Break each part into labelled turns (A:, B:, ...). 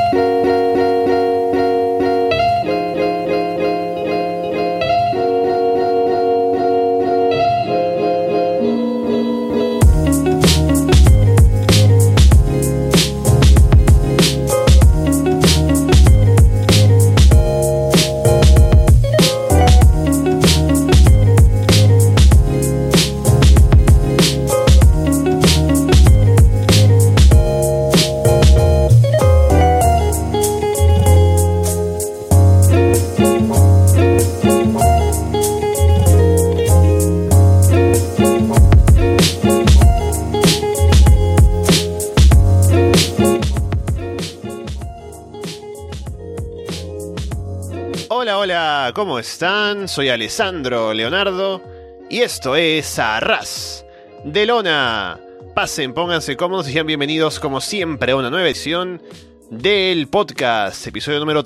A: Hola, ¿cómo están? Soy Alessandro Leonardo y esto es Arras de Lona. Pasen, pónganse cómodos y sean bienvenidos como siempre a una nueva edición del podcast, episodio número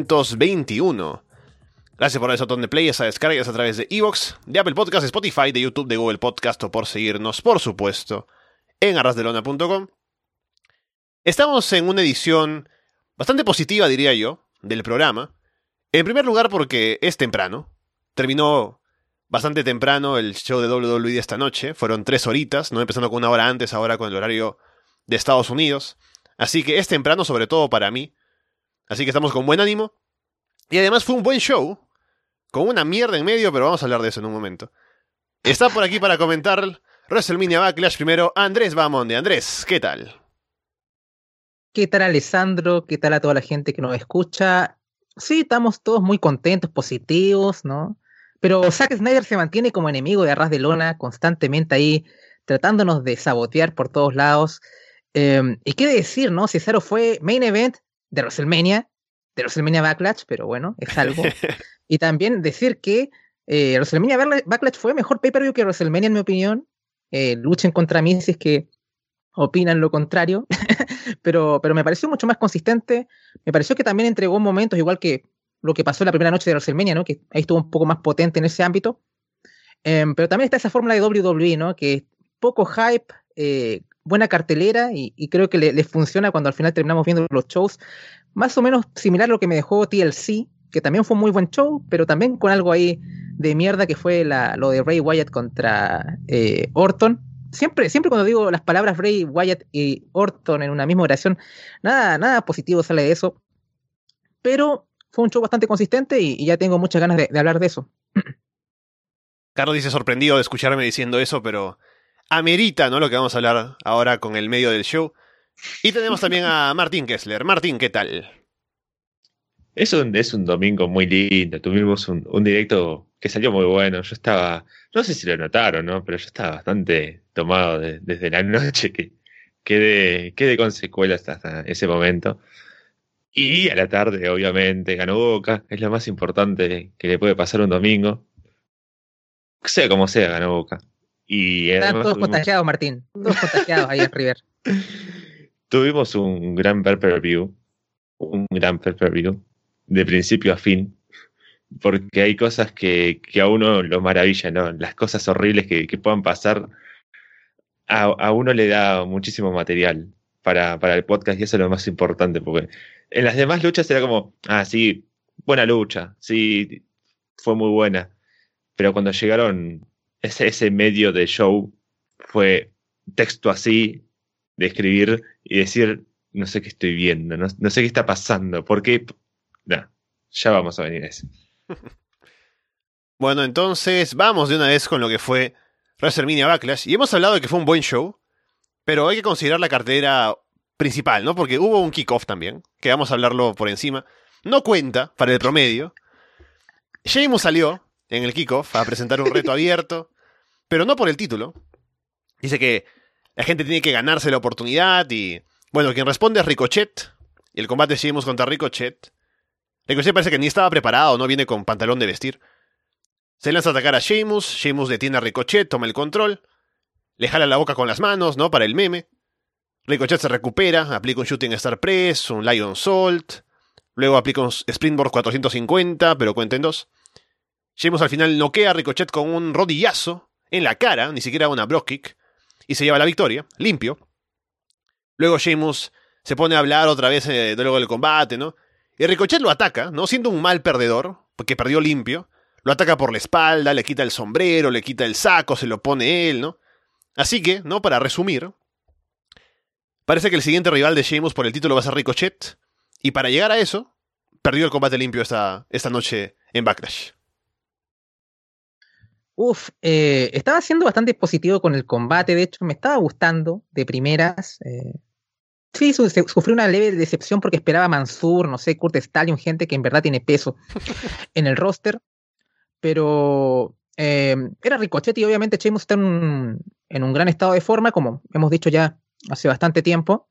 A: 321. Gracias por el botón de play, esa descargas a través de iVoox, de Apple Podcast, de Spotify, de YouTube, de Google Podcast o por seguirnos, por supuesto, en arrasdelona.com. Estamos en una edición bastante positiva, diría yo, del programa. En primer lugar porque es temprano. Terminó bastante temprano el show de WWE de esta noche. Fueron 3 horitas, no empezando con una hora antes, ahora con el horario de Estados Unidos. Así que es temprano, sobre todo para mí. Así que estamos con buen ánimo. Y además fue un buen show, con una mierda en medio, pero vamos a hablar de eso en un momento. Está por aquí para comentar WrestleMania Backlash primero Andrés Bahamonde. Andrés, ¿qué tal?
B: ¿Qué tal, Alessandro? ¿Qué tal a toda la gente que nos escucha? Sí, estamos todos muy contentos, positivos, ¿no? Pero Zack Snyder se mantiene como enemigo de Arras de Lona, constantemente ahí, tratándonos de sabotear por todos lados. Y qué decir, ¿no? Cesaro fue main event de WrestleMania Backlash, pero bueno, es algo. Y también decir que WrestleMania Backlash fue mejor pay-per-view que WrestleMania, en mi opinión. Luchen contra mí si es que opinan lo contrario. pero me pareció mucho más consistente. Me pareció que también entregó momentos igual que lo que pasó en la primera noche de WrestleMania, ¿no? Que ahí estuvo un poco más potente en ese ámbito. Pero también está esa fórmula de WWE, ¿no? Que poco hype, buena cartelera y creo que les funciona cuando al final terminamos viendo los shows. Más o menos similar a lo que me dejó TLC, que también fue un muy buen show, pero también con algo ahí de mierda que fue lo de Bray Wyatt contra Orton. Siempre cuando digo las palabras Bray Wyatt y Orton en una misma oración, nada positivo sale de eso. Pero fue un show bastante consistente y ya tengo muchas ganas de hablar de eso.
A: Carlos dice sorprendido de escucharme diciendo eso, pero amerita, ¿no? Lo que vamos a hablar ahora con el medio del show. Y tenemos también a Martín Kessler. Martín, ¿qué tal?
C: Es un domingo muy lindo. Tuvimos un directo que salió muy bueno. Yo estaba, no sé si lo notaron, ¿no? Pero yo estaba bastante tomado desde la noche que quedé con secuelas hasta ese momento. Y a la tarde, obviamente, ganó Boca. Es lo más importante que le puede pasar un domingo. Sea como sea, ganó Boca. Y
B: están todos contagiados, Martín. Todos contagiados ahí en River.
C: Tuvimos un gran pay-per-view. De principio a fin. Porque hay cosas que a uno lo maravillan, ¿no? Las cosas horribles que puedan pasar a uno le da muchísimo material para el podcast y eso es lo más importante, porque en las demás luchas era como, sí, buena lucha, sí, fue muy buena, pero cuando llegaron ese medio de show fue texto así, de escribir y decir, no sé qué estoy viendo, no sé qué está pasando, porque ya vamos a venir a eso.
A: Bueno, entonces vamos de una vez con lo que fue WrestleMania Backlash. Y hemos hablado de que fue un buen show, pero hay que considerar la cartelera principal, ¿no? Porque hubo un kickoff también, que vamos a hablarlo por encima. No cuenta para el promedio. Sheamus salió en el kickoff a presentar un reto abierto, pero no por el título. Dice que la gente tiene que ganarse la oportunidad y... Bueno, quien responde es Ricochet. Y el combate de Sheamus contra Ricochet. Ricochet parece que ni estaba preparado, no viene con pantalón de vestir. Se lanza a atacar a Sheamus. Sheamus detiene a Ricochet, toma el control. Le jala la boca con las manos, ¿no? Para el meme. Ricochet se recupera, aplica un Shooting Star Press, un Lion Salt. Luego aplica un Springboard 450, pero cuenta en 2. Sheamus al final noquea a Ricochet con un rodillazo en la cara, ni siquiera una Brock Kick. Y se lleva la victoria, limpio. Luego Sheamus se pone a hablar otra vez luego del combate, ¿no? Y Ricochet lo ataca, ¿no? Siendo un mal perdedor, porque perdió limpio. Lo ataca por la espalda, le quita el sombrero, le quita el saco, se lo pone él, ¿no? Así que, ¿no? Para resumir, parece que el siguiente rival de Sheamus por el título va a ser Ricochet. Y para llegar a eso, perdió el combate limpio esta noche en Backlash.
B: Estaba siendo bastante positivo con el combate, de hecho me estaba gustando de primeras. Sí, sufrí una leve decepción porque esperaba Mansur, no sé, Kurt Stallion, gente que en verdad tiene peso en el roster. Pero era Ricochet y obviamente Sheamus está en un gran estado de forma, como hemos dicho ya hace bastante tiempo.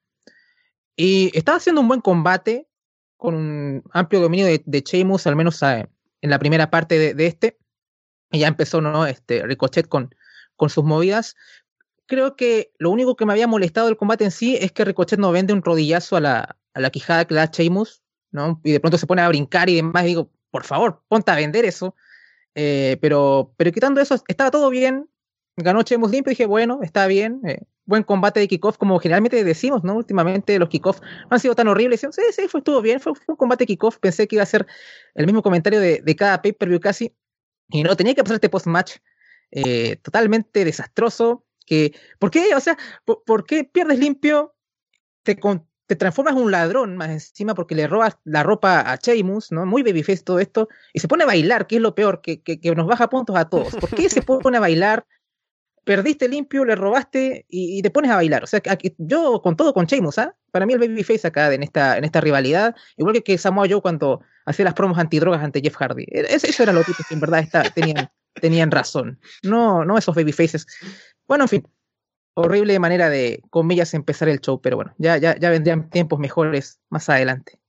B: Y estaba haciendo un buen combate con un amplio dominio de Sheamus, al menos en la primera parte de este. Y ya empezó, ¿no? Ricochet con sus movidas. Creo que lo único que me había molestado del combate en sí es que Ricochet no vende un rodillazo a la quijada que le da Sheamus, ¿no? Y de pronto se pone a brincar y demás. Y digo, por favor, ponte a vender eso. Pero quitando eso, estaba todo bien. Ganó Sheamus limpio y dije, bueno, está bien. Buen combate de kickoff, como generalmente decimos, ¿no? Últimamente los kickoffs no han sido tan horribles. Sí, estuvo bien. Fue un combate kickoff. Pensé que iba a ser el mismo comentario de cada pay-per-view casi. Y no, tenía que pasar este post-match totalmente desastroso. ¿Por qué? O sea, ¿por qué pierdes limpio? Te transformas en un ladrón más encima porque le robas la ropa a Sheamus, ¿no? Muy babyface todo esto. Y se pone a bailar, que es lo peor, que nos baja puntos a todos. ¿Por qué se pone a bailar? Perdiste limpio, le robaste y te pones a bailar. O sea, yo con todo con Sheamus, ¿ah? Para mí el babyface acá en esta rivalidad, igual que Samoa Joe cuando hacía las promos antidrogas ante Jeff Hardy. Eso era lo que en verdad tenían razón. No esos babyfaces. Bueno, en fin, horrible manera de, comillas, empezar el show, pero bueno, ya vendrían tiempos mejores más adelante.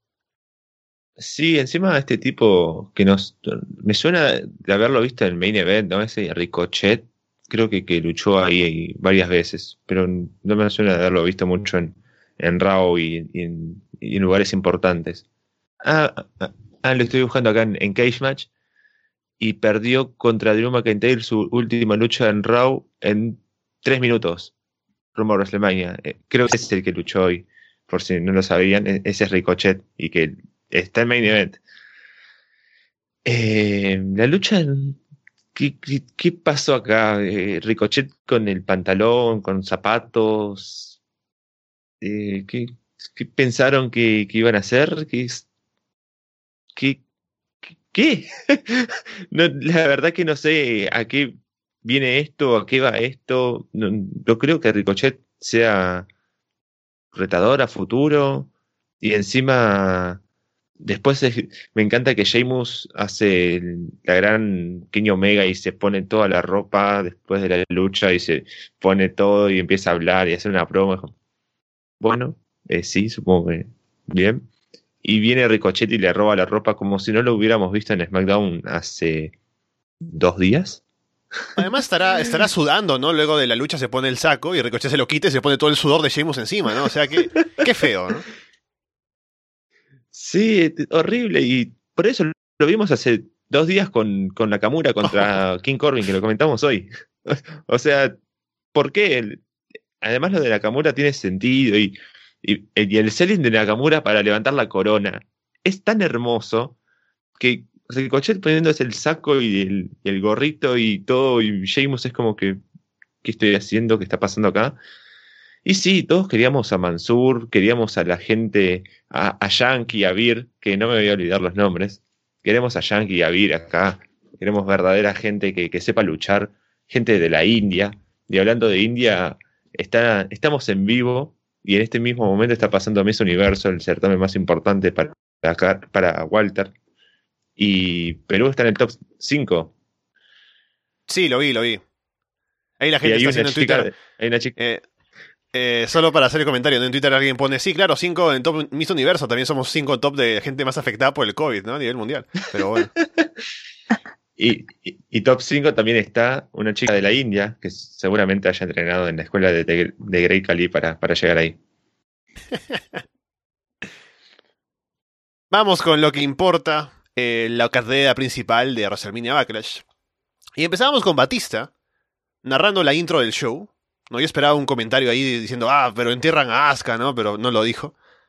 C: Sí, encima este tipo que me suena de haberlo visto en el main event, ¿no? Ese Ricochet, creo que luchó ahí varias veces, pero no me suena de haberlo visto mucho en Raw y en lugares importantes. Lo estoy buscando acá en Cage Match y perdió contra Drew McIntyre su última lucha en Raw en 3 minutos. Rumbo a WrestleMania. Creo que ese es el que luchó hoy, por si no lo sabían. Ese es Ricochet y que está en main event. La lucha, ¿qué pasó acá? Ricochet con el pantalón, con zapatos. ¿Qué pensaron que iban a hacer? ¿Qué? No, la verdad que no sé a qué viene esto, a qué va esto. No creo que Ricochet sea retador a futuro. Y encima, después me encanta que Sheamus hace la gran Kenny Omega y se pone toda la ropa después de la lucha y se pone todo y empieza a hablar y hace una promo. Bueno, sí, supongo que bien. Y viene Ricochet y le roba la ropa como si no lo hubiéramos visto en SmackDown hace 2 días.
A: Además estará sudando, ¿no? Luego de la lucha se pone el saco y Ricochet se lo quita y se pone todo el sudor de Sheamus encima, ¿no? O sea, qué feo, ¿no?
C: Sí, horrible. Y por eso lo vimos hace 2 días con Nakamura contra King Corbin, que lo comentamos hoy. O sea, ¿por qué? Además lo de Nakamura tiene sentido y el selling de Nakamura para levantar la corona es tan hermoso que Ricochet poniéndose el saco y el gorrito y todo, y Sheamus es como que, ¿qué estoy haciendo? ¿Qué está pasando acá? Y sí, todos queríamos a Mansur, queríamos a la gente, a Yankee, a Veer, que no me voy a olvidar los nombres. Queremos a Yankee y a Veer acá, queremos verdadera gente que sepa luchar, gente de la India. Y hablando de India, estamos en vivo. Y en este mismo momento está pasando Miss Universo, el certamen más importante para Walter. Y Perú está en el top 5.
A: Sí, lo vi. Ahí la gente está haciendo en Twitter.
C: Hay una chica.
A: Solo para hacer el comentario, ¿no? En Twitter alguien pone, sí, claro, 5 en top Miss Universo. También somos 5 en top de gente más afectada por el COVID, ¿no? A nivel mundial. Pero bueno.
C: Y top 5 también está una chica de la India que seguramente haya entrenado en la escuela de Great Khali para llegar ahí.
A: Vamos con lo que importa, la carrera principal de WrestleMania Backlash. Y empezábamos con Batista narrando la intro del show. No, yo esperaba un comentario ahí diciendo, pero entierran a Asuka, ¿no? Pero no lo dijo.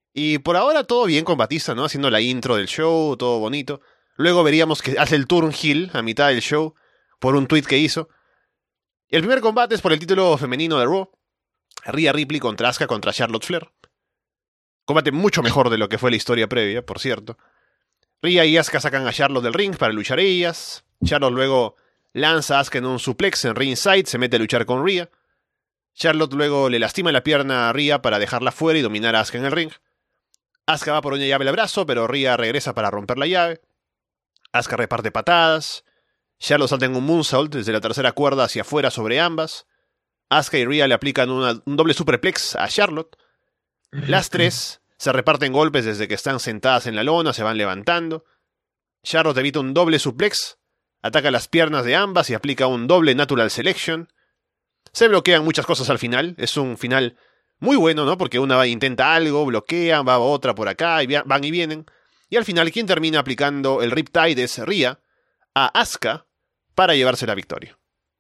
A: Y por ahora todo bien con Batista, ¿no? Haciendo la intro del show, todo bonito. Luego veríamos que hace el turn heel a mitad del show por un tweet que hizo. Y el primer combate es por el título femenino de Raw. Rhea Ripley contra Asuka contra Charlotte Flair. Combate mucho mejor de lo que fue la historia previa, por cierto. Rhea y Asuka sacan a Charlotte del ring para luchar ellas. Charlotte luego lanza a Asuka en un suplex en ringside, se mete a luchar con Rhea. Charlotte luego le lastima la pierna a Rhea para dejarla fuera y dominar a Asuka en el ring. Asuka va por una llave al brazo, pero Rhea regresa para romper la llave. Asuka reparte patadas. Charlotte salta en un moonsault desde la tercera cuerda hacia afuera sobre ambas. Asuka y Rhea le aplican un doble superplex a Charlotte. Las tres se reparten golpes desde que están sentadas en la lona, se van levantando. Charlotte evita un doble suplex, ataca las piernas de ambas y aplica un doble natural selection. Se bloquean muchas cosas al final, es un final muy bueno, ¿no? Porque una intenta algo, bloquea, va otra por acá, y van y vienen. Y al final, quien termina aplicando el Riptide es Rhea a Asuka para llevarse la victoria.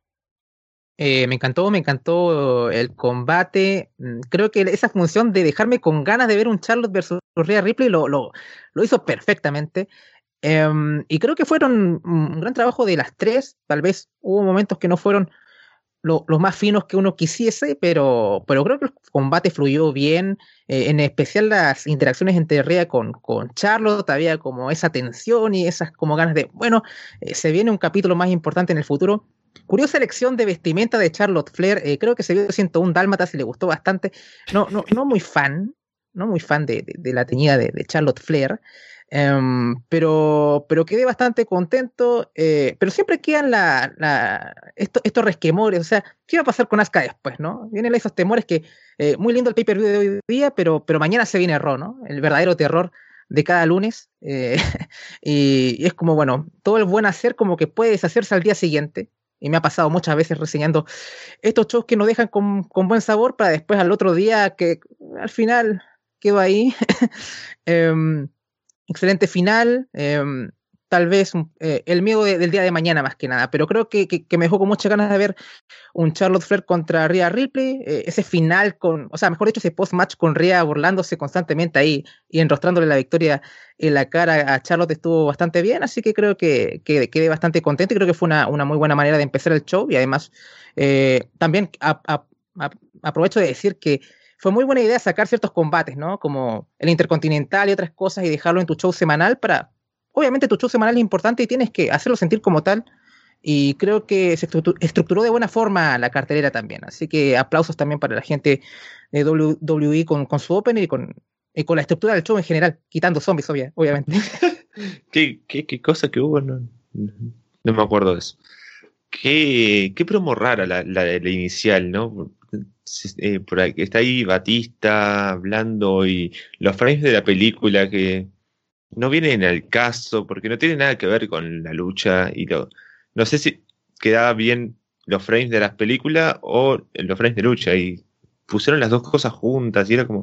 B: Me encantó el combate. Creo que esa función de dejarme con ganas de ver un Charlotte versus Rhea Ripley lo hizo perfectamente. Y creo que fueron un gran trabajo de las tres. Tal vez hubo momentos que no fueron los más finos que uno quisiese, pero creo que el combate fluyó bien. En especial las interacciones entre Rhea con Charlotte, había como esa tensión y esas como ganas de, bueno, se viene un capítulo más importante en el futuro. Curiosa elección de vestimenta de Charlotte Flair. Creo que se vio 101 Dálmatas y le gustó bastante. No muy fan de la teñida de Charlotte Flair. Pero quedé bastante contento. Pero siempre quedan estos resquemores. O sea, ¿qué va a pasar con Asuka después, no? Vienen esos temores que muy lindo el pay-per-view de hoy día, pero mañana se viene Raw, ¿no? El verdadero terror de cada lunes. Y es como, bueno, todo el buen hacer como que puede deshacerse al día siguiente. Y me ha pasado muchas veces reseñando estos shows que nos dejan con buen sabor para después al otro día que al final quedó ahí. Excelente final. Tal vez el miedo del día de mañana más que nada, pero creo que me dejó con muchas ganas de ver un Charlotte Flair contra Rhea Ripley, ese final mejor dicho, ese post-match con Rhea burlándose constantemente ahí y enrostrándole la victoria en la cara a Charlotte estuvo bastante bien, así que creo que quedé bastante contento y creo que fue una muy buena manera de empezar el show y además también aprovecho de decir que fue muy buena idea sacar ciertos combates, ¿no? Como el Intercontinental y otras cosas y dejarlo en tu show semanal para... Obviamente tu show semanal es importante y tienes que hacerlo sentir como tal y creo que se estructuró de buena forma la cartelera también. Así que aplausos también para la gente de WWE con su opener y con la estructura del show en general, quitando zombies, obviamente.
C: ¿Qué cosa que hubo? No me acuerdo de eso. Qué promo rara la inicial, ¿no? Por ahí, está ahí Batista hablando y los frames de la película que no vienen al caso porque no tienen nada que ver con la lucha y no sé si quedaba bien los frames de las películas o los frames de lucha y pusieron las dos cosas juntas y era como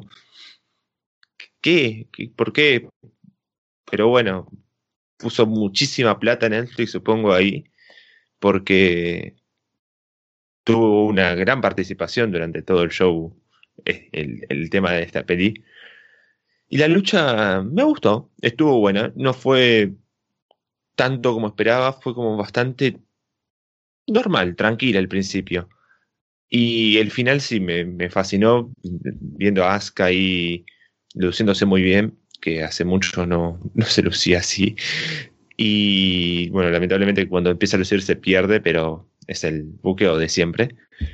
C: ¿qué? ¿Por qué? Pero bueno, puso muchísima plata en Netflix, supongo, ahí porque tuvo una gran participación durante todo el show el tema de esta peli. Y la lucha me gustó, estuvo buena, no fue tanto como esperaba, fue como bastante normal, tranquila al principio. Y el final sí me fascinó, viendo a Asuka ahí luciéndose muy bien, que hace mucho no se lucía así. Y bueno, lamentablemente cuando empieza a lucir se pierde, pero es el buqueo de siempre.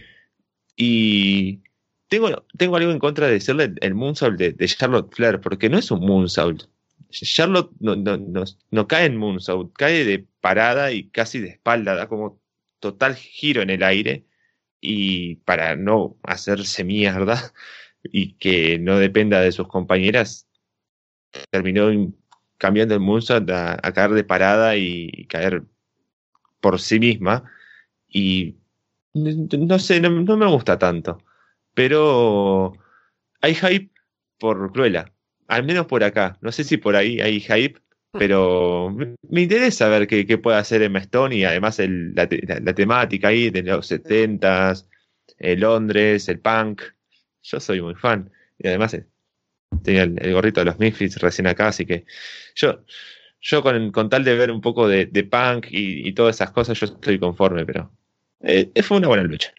C: Y tengo algo en contra de decirle el moonsault de Charlotte Flair, porque no es un moonsault. Charlotte no cae en moonsault, cae de parada y casi de espalda, da como total giro en el aire, y para no hacerse mierda y que no dependa de sus compañeras, terminó cambiando el moonsault a caer de parada y caer por sí misma, y no sé, no me gusta tanto. Pero hay hype por Cruella, al menos por acá. No sé si por ahí hay hype, pero me interesa ver qué puede hacer Emma Stone y además la temática ahí de los 70s, Londres, el punk. Yo soy muy fan. Y además tenía el gorrito de los Misfits recién acá, así que yo con tal de ver un poco de punk y todas esas cosas, yo estoy conforme, pero fue una buena lucha.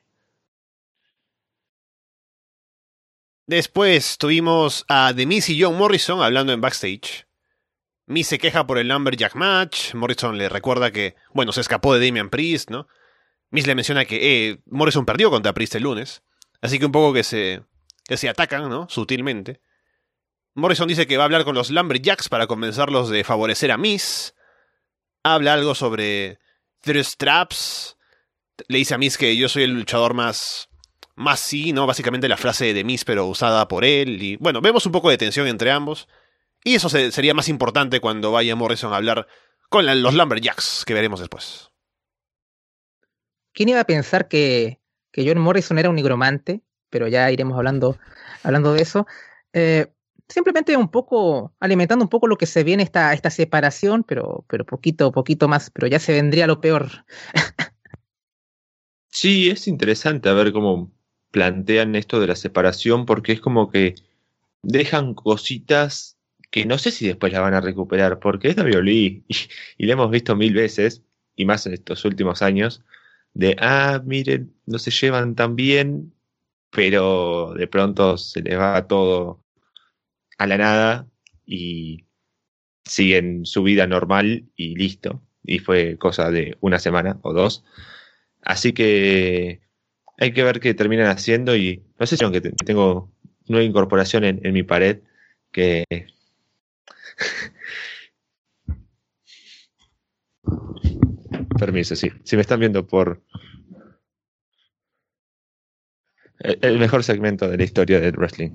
A: Después tuvimos a The Miz y John Morrison hablando en backstage. Miz se queja por el Lumberjack match. Morrison le recuerda que, bueno, se escapó de Damian Priest, ¿no? Miz le menciona que Morrison perdió contra Priest el lunes. Así que un poco que se atacan, ¿no? Sutilmente. Morrison dice que va a hablar con los Lumberjacks para convencerlos de favorecer a Miz. Habla algo sobre thirst traps. Le dice a Miz que yo soy el luchador más sí, ¿no? Básicamente la frase de Miz, pero usada por él. Y bueno, vemos un poco de tensión entre ambos. Y eso sería más importante cuando vaya Morrison a hablar con los Lumberjacks, que veremos después.
B: ¿Quién iba a pensar que John Morrison era un nigromante? Pero ya iremos hablando de eso. Simplemente un poco, alimentando un poco lo que se viene esta separación, pero poquito más, pero ya se vendría lo peor.
C: Sí, es interesante a ver cómo plantean esto de la separación, porque es como que dejan cositas que no sé si después la van a recuperar, porque es WWE y la hemos visto 1000 veces, y más en estos últimos años, de, miren, no se llevan tan bien, pero de pronto se les va todo a la nada y siguen su vida normal y listo. Y fue cosa de una semana o 2. Así que hay que ver qué terminan haciendo y no sé si aunque tengo nueva incorporación en mi pared que... Permiso, sí. Si me están viendo por el mejor segmento de la historia del wrestling.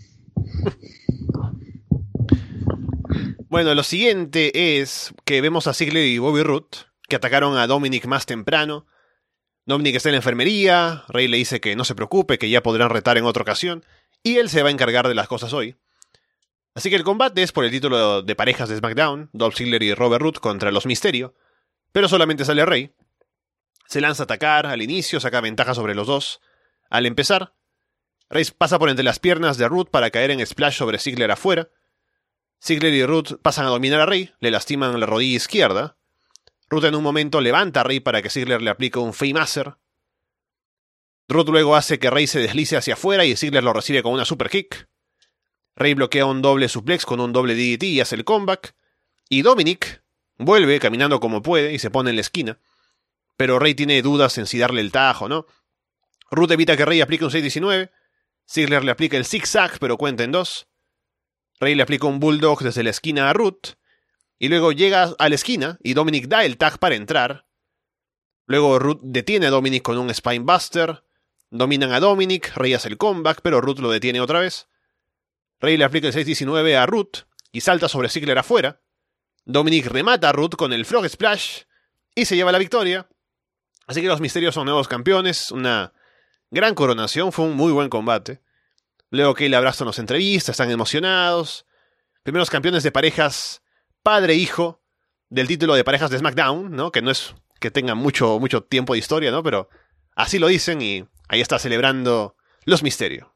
A: Bueno, lo siguiente es que vemos a Ziggler y Bobby Roode, que atacaron a Dominic más temprano. Dominic está en la enfermería, Rey le dice que no se preocupe, que ya podrán retar en otra ocasión, y él se va a encargar de las cosas hoy. Así que el combate es por el título de parejas de SmackDown, Dolph Ziggler y Robert Roode contra los Mysterio, pero solamente sale Rey. Se lanza a atacar al inicio, saca ventaja sobre los dos. Al empezar, Rey pasa por entre las piernas de Roode para caer en splash sobre Ziggler afuera. Ziggler y Roode pasan a dominar a Rey, le lastiman la rodilla izquierda. Roode en un momento levanta a Rey para que Ziggler le aplique un Fameasser. Roode luego hace que Rey se deslice hacia afuera y Ziggler lo recibe con una super kick. Rey bloquea un doble suplex con un doble DDT y hace el comeback. Y Dominic vuelve caminando como puede y se pone en la esquina. Pero Rey tiene dudas en si darle el tajo, ¿no? Roode evita que Rey aplique un 619. Ziggler le aplica el zigzag, pero cuenta en 2. Rey le aplica un bulldog desde la esquina a Roode. Y luego llega a la esquina y Dominic da el tag para entrar. Luego Roode detiene a Dominic con un Spinebuster. Dominan a Dominic, Rey hace el comeback, pero Roode lo detiene otra vez. Rey le aplica el 619 a Roode y salta sobre Ziggler afuera. Dominic remata a Roode con el Frog Splash y se lleva la victoria. Así que los Misterios son nuevos campeones, una gran coronación, fue un muy buen combate. Luego Kayla Braxton nos entrevista, están emocionados. Primeros campeones de parejas padre-hijo del título de parejas de SmackDown, ¿no? Que no es que tengan mucho tiempo de historia, ¿no? Pero así lo dicen y ahí está celebrando los Misterios.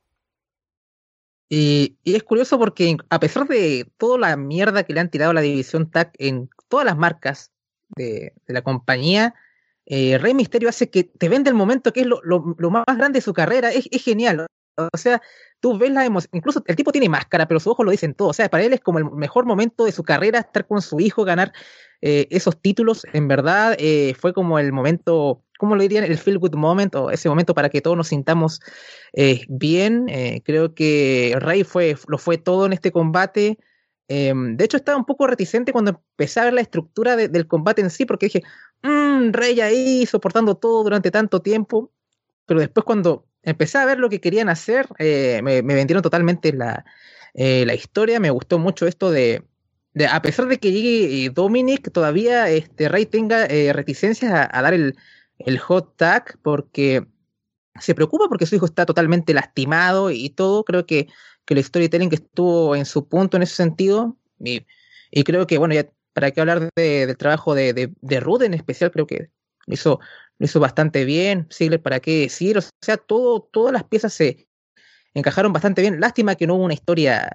B: Y es curioso porque a pesar de toda la mierda que le han tirado a la división tag en todas las marcas de la compañía, Rey Mysterio hace que te venda el momento que es lo más grande de su carrera. Es genial. O sea, tú ves la emoción. Incluso el tipo tiene máscara, pero sus ojos lo dicen todo. O sea, para él es como el mejor momento de su carrera estar con su hijo, ganar esos títulos. En verdad, fue como el momento, ¿cómo lo dirían? El feel good moment, o ese momento para que todos nos sintamos bien. Creo que Rey lo fue todo en este combate. De hecho, estaba un poco reticente cuando empecé a ver la estructura del combate en sí, porque dije, Rey ahí soportando todo durante tanto tiempo. Pero después cuando empecé a ver lo que querían hacer, me vendieron totalmente la historia. Me gustó mucho esto de a pesar de que llegue Dominic, todavía Rey tenga reticencias a dar el hot tag, porque se preocupa porque su hijo está totalmente lastimado y todo. Creo que el storytelling que estuvo en su punto en ese sentido, y creo que, bueno, ya para qué hablar del trabajo de Roode en especial, creo que lo hizo bastante bien. Ziggler, para qué decir, o sea, todas las piezas se encajaron bastante bien. Lástima que no hubo una historia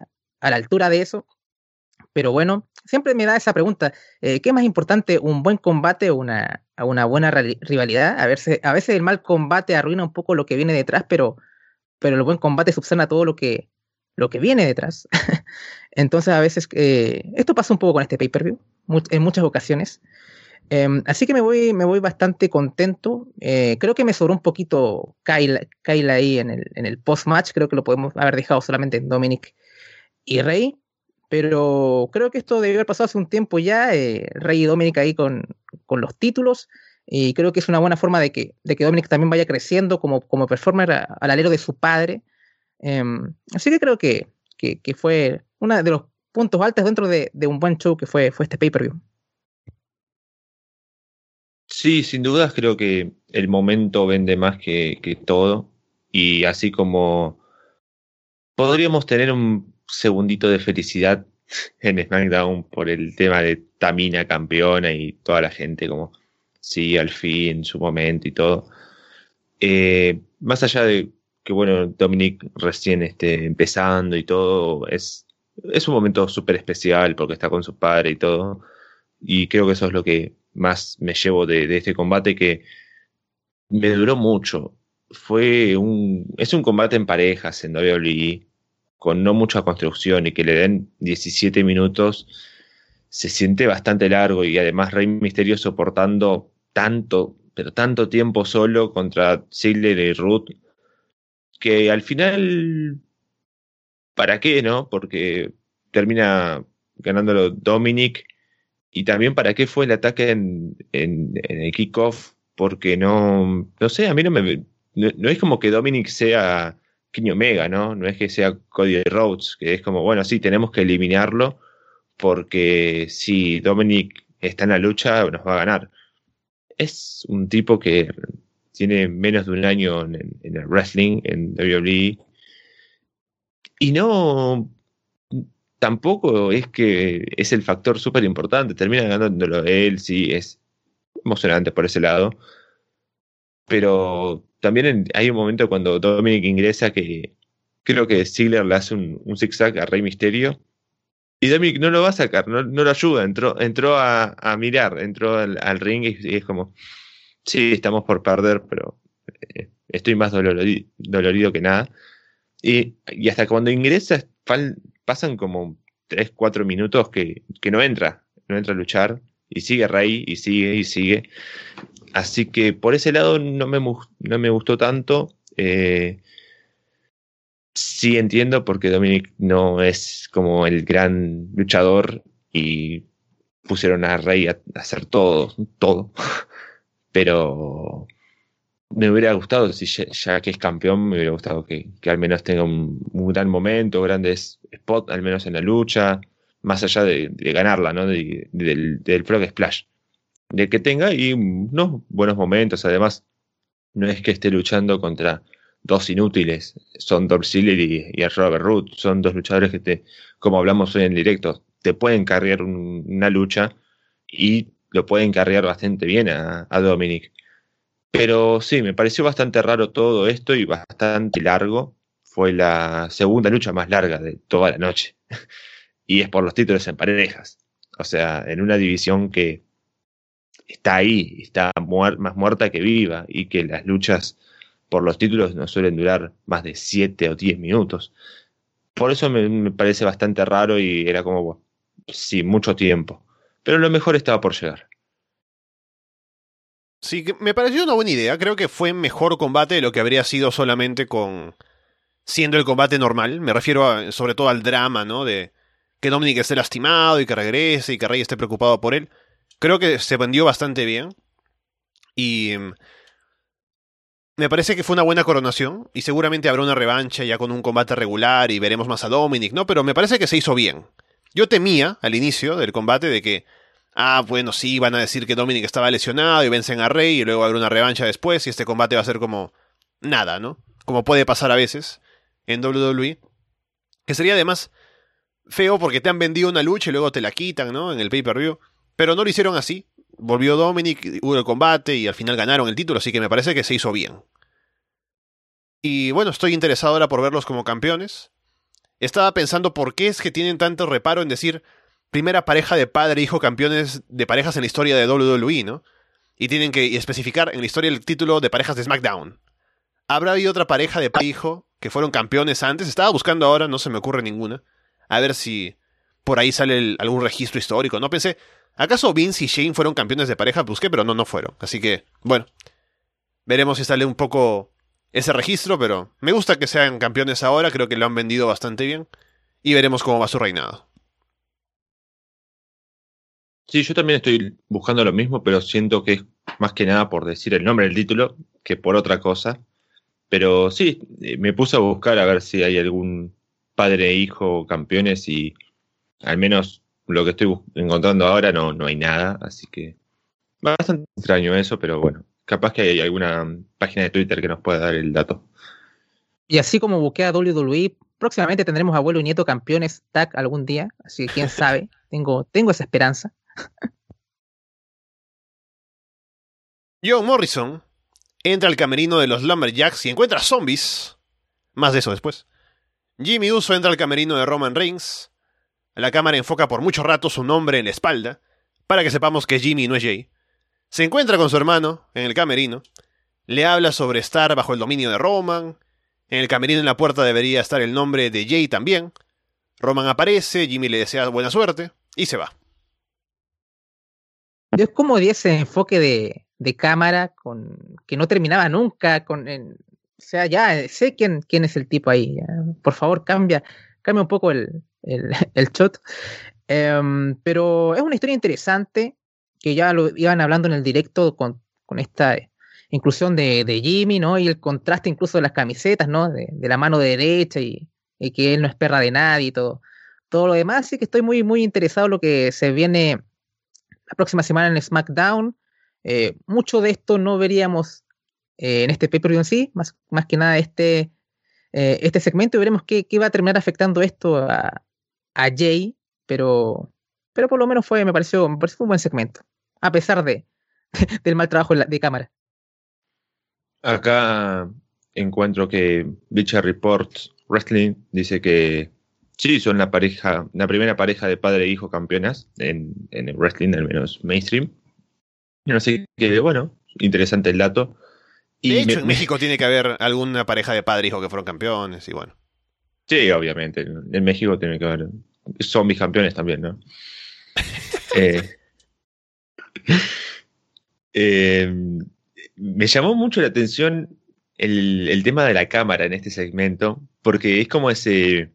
B: a la altura de eso. Pero bueno, siempre me da esa pregunta, ¿qué es más importante, un buen combate o una buena rivalidad? A veces el mal combate arruina un poco lo que viene detrás, pero el buen combate subsana todo lo que viene detrás. Entonces a veces, esto pasa un poco con este pay-per-view, en muchas ocasiones. Así que me voy bastante contento. Creo que me sobró un poquito Kyle ahí en el post-match. Creo que lo podemos haber dejado solamente en Dominic y Rey. Pero creo que esto debió haber pasado hace un tiempo ya. Rey y Dominic ahí con los títulos. Y creo que es una buena forma de que Dominic también vaya creciendo como performer al alero de su padre. Así que creo que fue uno de los puntos altos dentro de un buen show que fue este pay-per-view.
C: Sí, sin dudas creo que el momento vende más que todo. Y así como podríamos tener un segundito de felicidad en SmackDown por el tema de Tamina campeona y toda la gente como sí, al fin, su momento y todo. Más allá de que, bueno, Dominic recién empezando y todo, es un momento súper especial porque está con su padre y todo. Y creo que eso es lo que más me llevo de este combate, que me duró mucho. Es un combate en parejas en WWE, con no mucha construcción, y que le den 17 minutos se siente bastante largo, y además Rey Mysterio soportando tanto, pero tanto tiempo solo contra Ziggler y Ruth, que al final, ¿para qué, no? Porque termina ganándolo Dominic. Y también para qué fue el ataque en el kickoff, porque no sé, a mí no es como que Dominic sea Kenny Omega, ¿no? No es que sea Cody Rhodes, que es como, bueno, sí, tenemos que eliminarlo, porque si Dominic está en la lucha, nos va a ganar. Es un tipo que tiene menos de un año en el wrestling, en WWE, y tampoco es que es el factor súper importante. Termina ganándolo él, sí, es emocionante por ese lado. Pero también hay un momento cuando Dominic ingresa que creo que Ziggler le hace un zigzag a Rey Mysterio. Y Dominic no lo va a sacar, no lo ayuda. Entró a mirar, entró al ring y es como, sí, estamos por perder, pero estoy más dolorido que nada. Y hasta cuando ingresa pasan como 3-4 minutos que no entra a luchar, y sigue Rey, y sigue. Así que por ese lado no me gustó tanto. Sí entiendo porque Dominic no es como el gran luchador, y pusieron a Rey a hacer todo. Pero me hubiera gustado, si ya que es campeón, me hubiera gustado que al menos tenga un gran momento, grandes spots, al menos en la lucha, más allá de ganarla, ¿no? Del Frog Splash. De que tenga y unos buenos momentos. Además, no es que esté luchando contra dos inútiles, son Dolph Ziggler y Robert Roode, son dos luchadores que como hablamos hoy en directo, te pueden carrear una lucha, y lo pueden carrear bastante bien a Dominic. Pero sí, me pareció bastante raro todo esto y bastante largo. Fue la segunda lucha más larga de toda la noche. Y es por los títulos en parejas. O sea, en una división que está ahí, está más muerta que viva, y que las luchas por los títulos no suelen durar más de 7 o 10 minutos. Por eso me parece bastante raro, y era como, bueno, sí, mucho tiempo. Pero lo mejor estaba por llegar.
A: Sí, que me pareció una buena idea. Creo que fue mejor combate de lo que habría sido solamente siendo el combate normal. Me refiero sobre todo al drama, ¿no? De que Dominic esté lastimado y que regrese y que Rey esté preocupado por él. Creo que se vendió bastante bien. Y me parece que fue una buena coronación. Y seguramente habrá una revancha ya con un combate regular y veremos más a Dominic, ¿no? Pero me parece que se hizo bien. Yo temía al inicio del combate de que, bueno, sí, van a decir que Dominic estaba lesionado y vencen a Rey y luego habrá una revancha después y este combate va a ser como nada, ¿no? Como puede pasar a veces en WWE. Que sería además feo porque te han vendido una lucha y luego te la quitan, ¿no? En el pay-per-view. Pero no lo hicieron así. Volvió Dominic, hubo el combate y al final ganaron el título, así que me parece que se hizo bien. Y bueno, estoy interesado ahora por verlos como campeones. estaba pensando por qué es que tienen tanto reparo en decir primera pareja de padre e hijo campeones de parejas en la historia de WWE, ¿no? Y tienen que especificar en la historia el título de parejas de SmackDown. ¿Habrá habido otra pareja de padre e hijo que fueron campeones antes? Estaba buscando ahora, no se me ocurre ninguna. A ver si por ahí sale algún registro histórico. No pensé, ¿acaso Vince y Shane fueron campeones de pareja? Busqué, pero no fueron. Así que, bueno, veremos si sale un poco ese registro, pero me gusta que sean campeones ahora, creo que lo han vendido bastante bien. Y veremos cómo va su reinado.
C: Sí, yo también estoy buscando lo mismo, pero siento que es más que nada por decir el nombre del título que por otra cosa. Pero sí, me puse a buscar a ver si hay algún padre e hijo campeones y al menos lo que estoy encontrando ahora no hay nada, así que bastante extraño eso, pero bueno, capaz que hay alguna página de Twitter que nos pueda dar el dato.
B: Y así como busqué a WWE, próximamente tendremos abuelo y nieto campeones tag algún día, así que quién sabe, tengo esa esperanza.
A: John Morrison entra al camerino de los Lumberjacks y encuentra zombies. Más de eso después. Jimmy Uso entra al camerino de Roman Reigns. La cámara enfoca por mucho rato su nombre en la espalda, para que sepamos que Jimmy no es Jay. Se encuentra con su hermano en el camerino. Le habla sobre estar bajo el dominio de Roman. En el camerino en la puerta debería estar el nombre de Jay también. Roman aparece, Jimmy le desea buena suerte y se va.
B: Es como de ese enfoque de cámara que no terminaba nunca. O sea, ya sé quién es el tipo ahí. Ya. Por favor, cambia un poco el shot. Pero es una historia interesante que ya lo iban hablando en el directo con esta inclusión de Jimmy, ¿no? Y el contraste incluso de las camisetas, ¿no? De la mano derecha y que él no es perra de nadie y todo lo demás. Así que estoy muy, muy interesado en lo que se viene la próxima semana en SmackDown. Mucho de esto no veríamos en este pay-per-view en sí, más que nada este segmento, y veremos qué va a terminar afectando esto a Jay, pero por lo menos me pareció un buen segmento, a pesar del mal trabajo de cámara.
C: Acá encuentro que Bleacher Report Wrestling dice que sí, son la primera pareja de padre e hijo campeonas en el wrestling, al menos mainstream. Yo no sé qué, bueno, interesante el dato.
A: De hecho, en México tiene que haber alguna pareja de padre e hijo que fueron campeones, y bueno.
C: Sí, obviamente. En México tiene que haber zombies campeones también, ¿no? Me llamó mucho la atención el tema de la cámara en este segmento, porque es como ese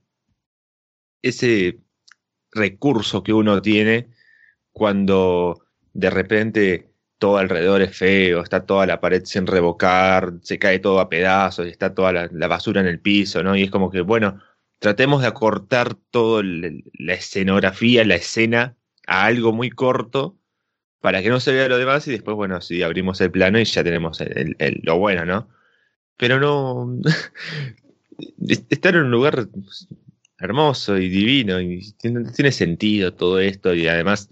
C: recurso que uno tiene cuando de repente todo alrededor es feo, está toda la pared sin revocar, se cae todo a pedazos y está toda la basura en el piso, ¿no? Y es como que, bueno, tratemos de acortar toda la escenografía, la escena a algo muy corto para que no se vea lo demás y después, bueno, sí, abrimos el plano y ya tenemos lo bueno, ¿no? Pero no... estar en un lugar hermoso y divino y tiene sentido todo esto y además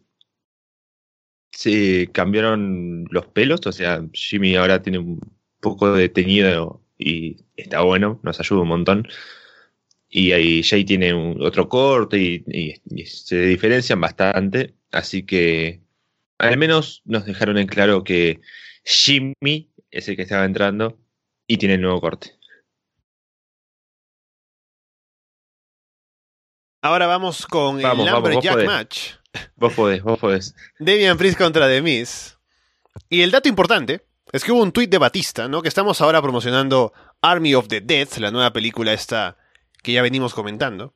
C: se cambiaron los pelos, o sea, Jimmy ahora tiene un poco de teñido y está bueno, nos ayuda un montón. Y ahí Jay tiene otro corte y se diferencian bastante, así que al menos nos dejaron en claro que Jimmy es el que estaba entrando y tiene el nuevo corte.
A: Ahora vamos con el Lumberjack Match.
C: Vos podés.
A: Damian Priest contra The Miz. Y el dato importante es que hubo un tuit de Batista, ¿no? Que estamos ahora promocionando Army of the Dead, la nueva película esta que ya venimos comentando.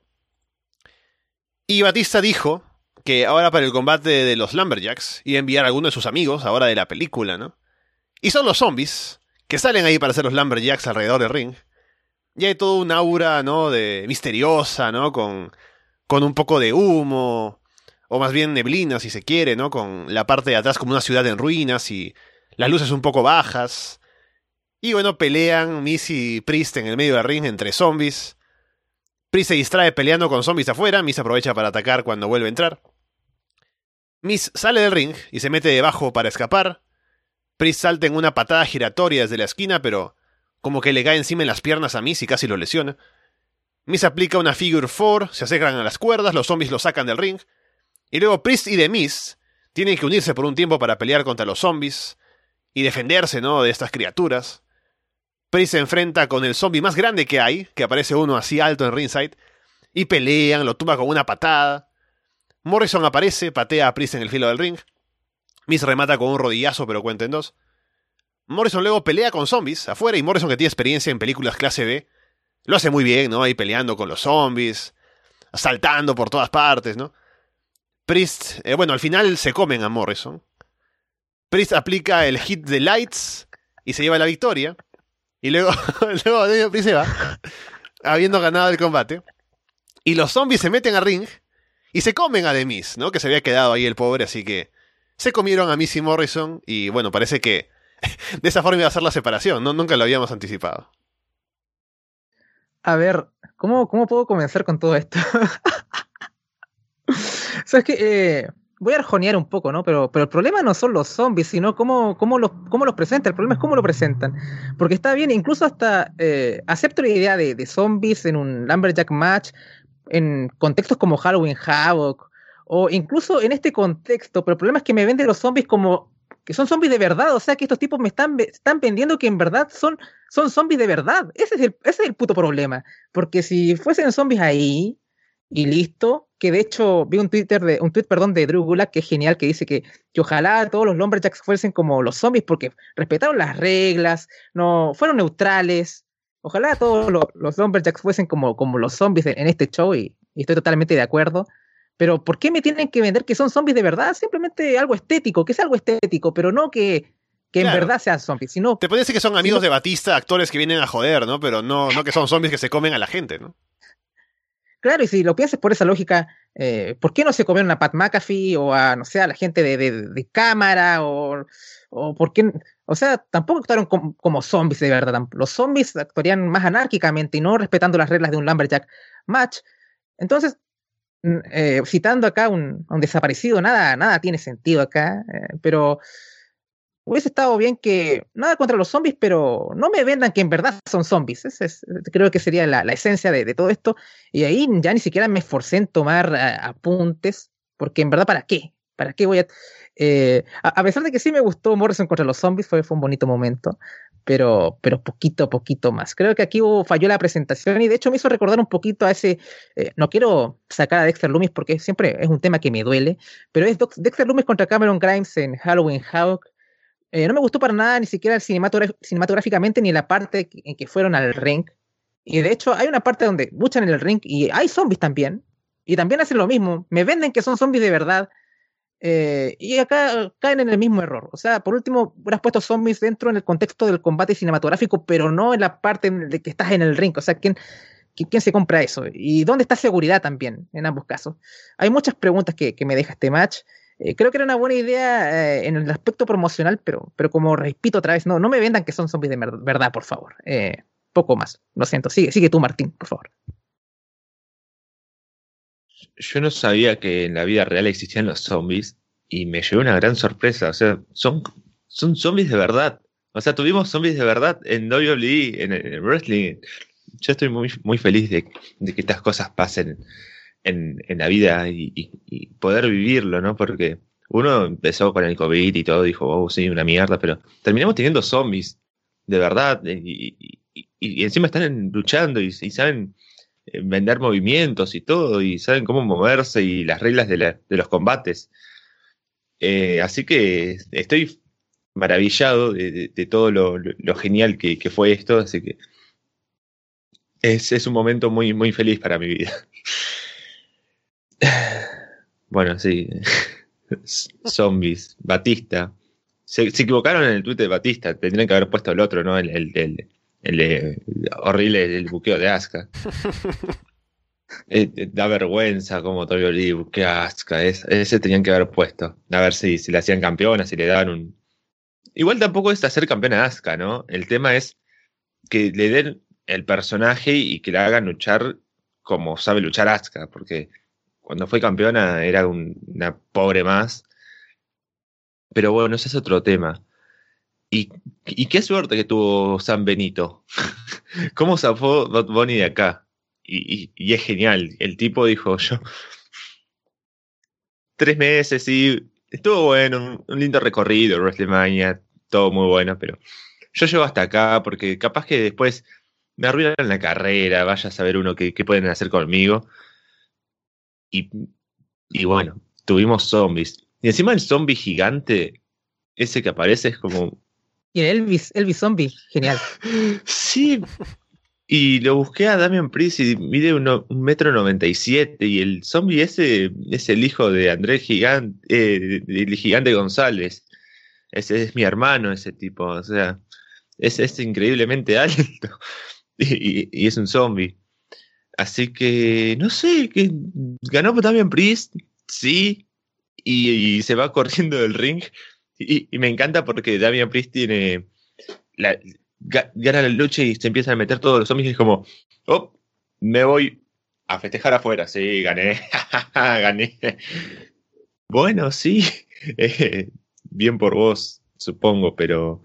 A: Y Batista dijo que ahora para el combate de los Lumberjacks iba a enviar a alguno de sus amigos, ahora de la película, ¿no? Y son los zombies, que salen ahí para ser los Lumberjacks alrededor del ring. Y hay toda una aura, ¿no? De misteriosa, ¿no? Con un poco de humo, o más bien neblina, si se quiere, ¿no? Con la parte de atrás como una ciudad en ruinas y las luces un poco bajas. Y bueno, pelean Miz y Priest en el medio del ring entre zombies. Priest se distrae peleando con zombies afuera, Miz aprovecha para atacar cuando vuelve a entrar. Miz sale del ring y se mete debajo para escapar. Priest salta en una patada giratoria desde la esquina, pero como que le cae encima en las piernas a Miz y casi lo lesiona. Miz aplica una Figure 4, se acercan a las cuerdas, los zombies lo sacan del ring. Y luego Priest y The Miz tienen que unirse por un tiempo para pelear contra los zombies y defenderse, ¿no?, de estas criaturas. Priest se enfrenta con el zombie más grande que hay, que aparece uno así alto en ringside, y pelean, lo tumba con una patada. Morrison aparece, patea a Priest en el filo del ring. Miz remata con un rodillazo, pero cuenta en dos. Morrison luego pelea con zombies afuera, y Morrison, que tiene experiencia en películas clase B, lo hace muy bien, ¿no? Ahí peleando con los zombies, saltando por todas partes, ¿no? Priest, al final se comen a Morrison. Priest aplica el hit de Lights y se lleva la victoria. Y luego Priest se va, habiendo ganado el combate. Y los zombies se meten al ring y se comen a The Miz, ¿no? Que se había quedado ahí el pobre, así que se comieron a Miz y Morrison. Y bueno, parece que de esa forma iba a ser la separación, ¿no? Nunca lo habíamos anticipado.
B: A ver, ¿cómo puedo comenzar con todo esto? Sabes que voy a arjonear un poco, ¿no? Pero el problema no son los zombies, sino cómo los presenta. El problema es cómo lo presentan. Porque está bien, incluso hasta acepto la idea de zombies en un Lumberjack match, en contextos como Halloween Havoc, o incluso en este contexto, pero el problema es que me venden los zombies como que son zombies de verdad, o sea que estos tipos me están vendiendo que en verdad son zombies de verdad. Ese es el puto problema. Porque si fuesen zombies ahí y listo, que de hecho vi un tweet de Drew Gulak que es genial, que dice que ojalá todos los Lumberjacks fuesen como los zombies porque respetaron las reglas, no fueron neutrales. Ojalá todos los Lumberjacks fuesen como los zombies en este show y estoy totalmente de acuerdo. Pero ¿por qué me tienen que vender que son zombies de verdad? Simplemente algo estético, que es algo estético, pero no que en verdad sean zombies, sino...
A: Te puede decir que son amigos de Batista, actores que vienen a joder, ¿no? Pero no que son zombies que se comen a la gente, ¿no?
B: Claro, y si lo piensas por esa lógica, ¿por qué no se comieron a Pat McAfee o a, no sé, a la gente de cámara o por qué? O sea, tampoco actuaron como zombies de verdad. Los zombies actuarían más anárquicamente y no respetando las reglas de un Lumberjack match. Entonces, citando acá a un desaparecido, nada tiene sentido acá, pero hubiese estado bien que, nada contra los zombies, pero no me vendan que en verdad son zombies. Creo que sería la esencia de todo esto, y ahí ya ni siquiera me esforcé en tomar apuntes, porque en verdad, ¿para qué? ¿Para qué voy a pesar de que sí me gustó Morrison contra los zombies, fue un bonito momento, pero poquito más. Creo que aquí falló la presentación y de hecho me hizo recordar un poquito a ese, no quiero sacar a Dexter Lumis porque siempre es un tema que me duele, pero es Dexter Lumis contra Cameron Grimes en Halloween Havoc. No me gustó para nada ni siquiera cinematográficamente ni la parte en que fueron al ring. Y de hecho hay una parte donde luchan en el ring y hay zombies también. Y también hacen lo mismo. Me venden que son zombies de verdad. Y acá caen en el mismo error. O sea, por último, hubieras puesto zombies dentro en el contexto del combate cinematográfico, pero no en la parte de que estás en el ring. O sea, ¿quién se compra eso? ¿Y dónde está seguridad también en ambos casos? Hay muchas preguntas que me deja este match. Creo que era una buena idea en el aspecto promocional, pero como repito otra vez, no me vendan que son zombies de verdad, por favor. Poco más. Lo siento. Sigue tú, Martín, por favor.
C: Yo no sabía que en la vida real existían los zombies y me llevé una gran sorpresa. O sea, son zombies de verdad. O sea, tuvimos zombies de verdad en WWE, en el wrestling. Yo estoy muy, muy feliz de que estas cosas pasen en la vida y poder vivirlo, ¿no? Porque uno empezó con el COVID y todo, dijo, oh, sí, una mierda, pero terminamos teniendo zombies de verdad y encima están luchando y saben vender movimientos y todo, y saben cómo moverse y las reglas de los combates. Así que estoy maravillado de todo lo genial que fue esto, así que es un momento muy, muy feliz para mi vida. Bueno, sí. Zombies, Batista. Se equivocaron en el tuit de Batista, tendrían que haber puesto el otro, ¿no? El horrible, el buqueo de Asuka. Da vergüenza como WWE buquea a Asuka. Ese tenían que haber puesto. A ver si le hacían campeona, si le daban un... Igual tampoco es hacer campeona a Asuka, ¿no? El tema es que le den el personaje y que la hagan luchar como sabe luchar Asuka, porque cuando fue campeona era una pobre más. Pero bueno, ese es otro tema. Y qué suerte que tuvo San Benito. ¿Cómo zafó Bad Bunny de acá? y es genial. El tipo dijo, yo 3 meses y estuvo bueno, un lindo recorrido, WrestleMania, todo muy bueno, pero yo llego hasta acá porque capaz que después me arruinan la carrera, vaya a saber uno qué pueden hacer conmigo. Y, y bueno, tuvimos zombies. Y encima el zombie gigante, ese que aparece es como...
B: Y el Elvis Zombie, genial.
C: Sí, y lo busqué a Damian Priest y mide 1,97 m y el zombie ese es el hijo de André Gigante, del Gigante González. Ese es mi hermano, ese tipo, o sea, es increíblemente alto y es un zombie. Así que, no sé, que ganó Damian Priest, sí, y se va corriendo del ring. Y me encanta porque Damian Priest tiene gana la lucha y se empiezan a meter todos los zombies y es como, oh, me voy a festejar afuera, sí, gané, gané. Bueno, sí, bien por vos, supongo, pero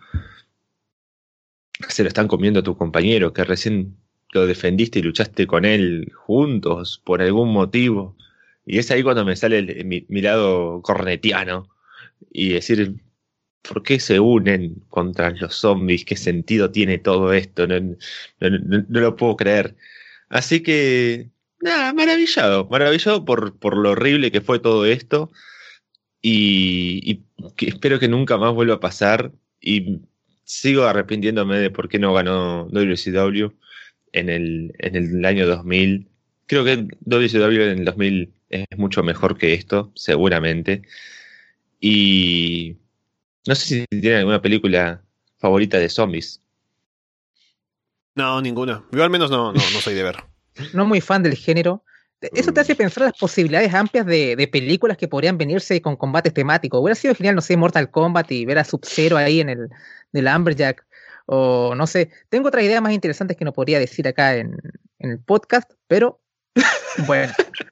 C: se lo están comiendo a tu compañero que recién lo defendiste y luchaste con él juntos por algún motivo. Y es ahí cuando me sale mi lado cornetiano y decir, ¿por qué se unen contra los zombies? ¿Qué sentido tiene todo esto? No lo puedo creer. Así que, nada, maravillado por lo horrible que fue todo esto y que espero que nunca más vuelva a pasar y sigo arrepintiéndome de por qué no ganó WCW en el año 2000. Creo que WCW en el 2000 es mucho mejor que esto, seguramente. Y no sé si tienen alguna película favorita de zombies.
A: No, ninguna. Yo al menos no soy de ver.
B: No muy fan del género. Eso te hace pensar las posibilidades amplias de películas que podrían venirse con combates temáticos. Hubiera sido genial, no sé, Mortal Kombat y ver a Sub-Zero ahí en el Lumberjack. O no sé, tengo otras ideas más interesantes que no podría decir acá en el podcast, pero bueno.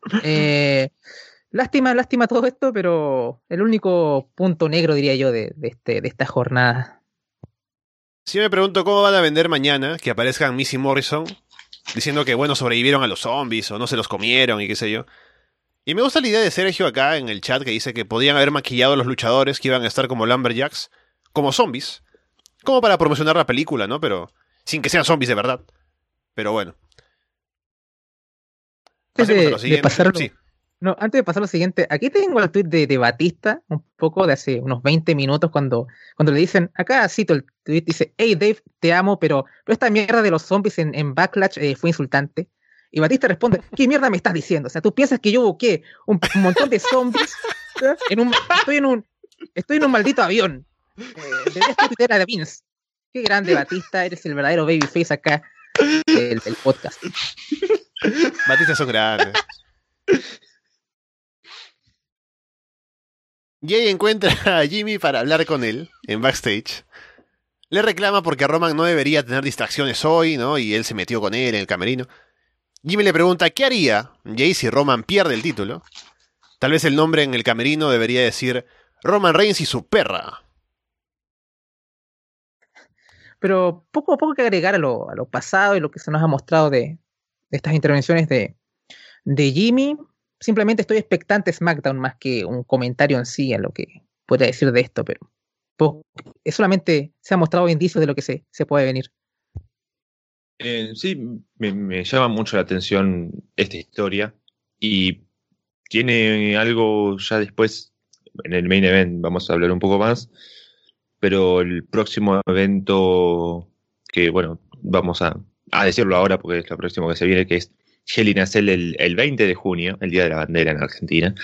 B: Lástima todo esto, pero el único punto negro, diría yo, de esta jornada.
A: Si me pregunto cómo van a vender mañana que aparezcan Missy Morrison diciendo que, bueno, sobrevivieron a los zombies o no se los comieron y qué sé yo. Y me gusta la idea de Sergio acá en el chat que dice que podían haber maquillado a los luchadores que iban a estar como Lumberjacks, como zombies, como para promocionar la película, ¿no? Pero sin que sean zombies de verdad. Pero bueno. Pasemos a lo siguiente. Sí.
B: No, antes de pasar a lo siguiente, aquí tengo el tweet de Batista, un poco de hace unos 20 minutos, cuando le dicen, acá cito el tweet, dice, hey Dave, te amo, pero esta mierda de los zombies en Backlash fue insultante. Y Batista responde, ¿qué mierda me estás diciendo? O sea, ¿tú piensas que yo busqué un montón de zombies? Estoy en un maldito avión. Deberías tuitear a Vince. Qué grande, Batista, eres el verdadero babyface acá del podcast.
A: Batista son grandes. Jay encuentra a Jimmy para hablar con él en backstage. Le reclama porque Roman no debería tener distracciones hoy, ¿no? Y él se metió con él en el camerino. Jimmy le pregunta qué haría Jay si Roman pierde el título. Tal vez el nombre en el camerino debería decir Roman Reigns y su perra.
B: Pero poco a poco que agregar a lo pasado y lo que se nos ha mostrado de estas intervenciones de Jimmy. Simplemente estoy expectante SmackDown más que un comentario en sí a lo que podría decir de esto, pero solamente se ha mostrado indicios de lo que se puede venir.
C: Sí, me llama mucho la atención esta historia y tiene algo ya después, en el main event vamos a hablar un poco más, pero el próximo evento que, bueno, vamos a decirlo ahora porque es lo próximo que se viene, que es Hell in a Cell el 20 de junio, el Día de la Bandera en Argentina.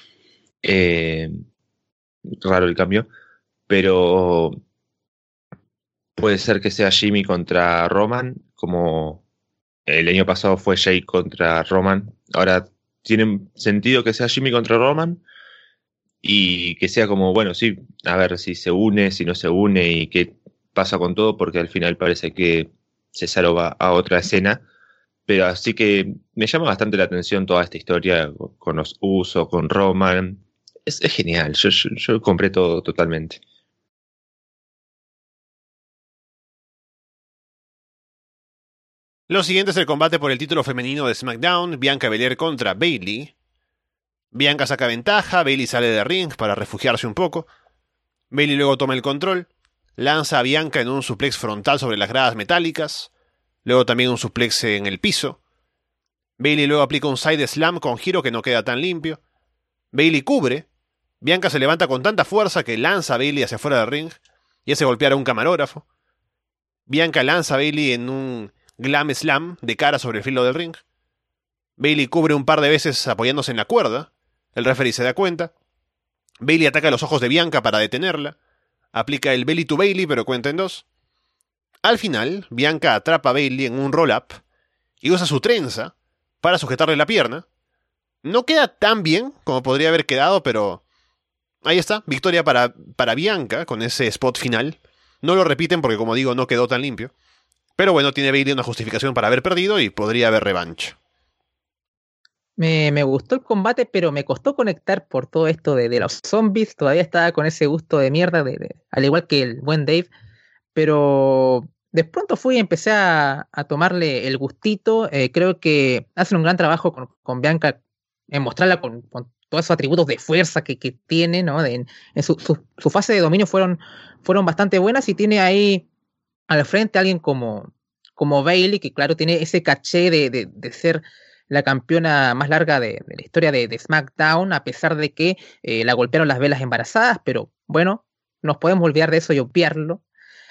C: Raro el cambio, pero puede ser que sea Jimmy contra Roman, como el año pasado fue Jay contra Roman. Ahora tiene sentido que sea Jimmy contra Roman y que sea como, bueno, sí, a ver si se une, si no se une y qué pasa con todo, porque al final parece que Cesaro va a otra escena. Pero así que me llama bastante la atención toda esta historia con los Usos, con Roman. Es genial, yo compré todo totalmente.
A: Lo siguiente es el combate por el título femenino de SmackDown, Bianca Belair contra Bayley. Bianca saca ventaja, Bayley sale de ring para refugiarse un poco. Bayley luego toma el control, lanza a Bianca en un suplex frontal sobre las gradas metálicas, luego también un suplex en el piso. Bayley luego aplica un side slam con giro que no queda tan limpio. Bayley cubre, Bianca se levanta con tanta fuerza que lanza a Bayley hacia fuera del ring y hace golpear a un camarógrafo. Bianca lanza a Bayley en un glam slam de cara sobre el filo del ring. Bayley cubre un par de veces apoyándose en la cuerda. El referee se da cuenta. Bayley ataca los ojos de Bianca para detenerla. Aplica el belly to Bayley, pero cuenta en 2. Al final, Bianca atrapa a Bayley en un roll-up y usa su trenza para sujetarle la pierna. No queda tan bien como podría haber quedado, pero ahí está, victoria para Bianca con ese spot final. No lo repiten porque, como digo, no quedó tan limpio. Pero bueno, tiene Bayley una justificación para haber perdido y podría haber revancha.
B: Me gustó el combate, pero me costó conectar por todo esto de los zombies. Todavía estaba con ese gusto de mierda, al igual que el buen Dave. Pero de pronto fui y empecé a tomarle el gustito. Creo que hacen un gran trabajo con Bianca en mostrarla con todos esos atributos de fuerza que tiene, ¿no? En su fase de dominio fueron bastante buenas, y tiene ahí al frente a alguien como Bayley, que claro, tiene ese caché de ser la campeona más larga de la historia de SmackDown, a pesar de que la golpearon las velas embarazadas, pero bueno, nos podemos olvidar de eso y obviarlo.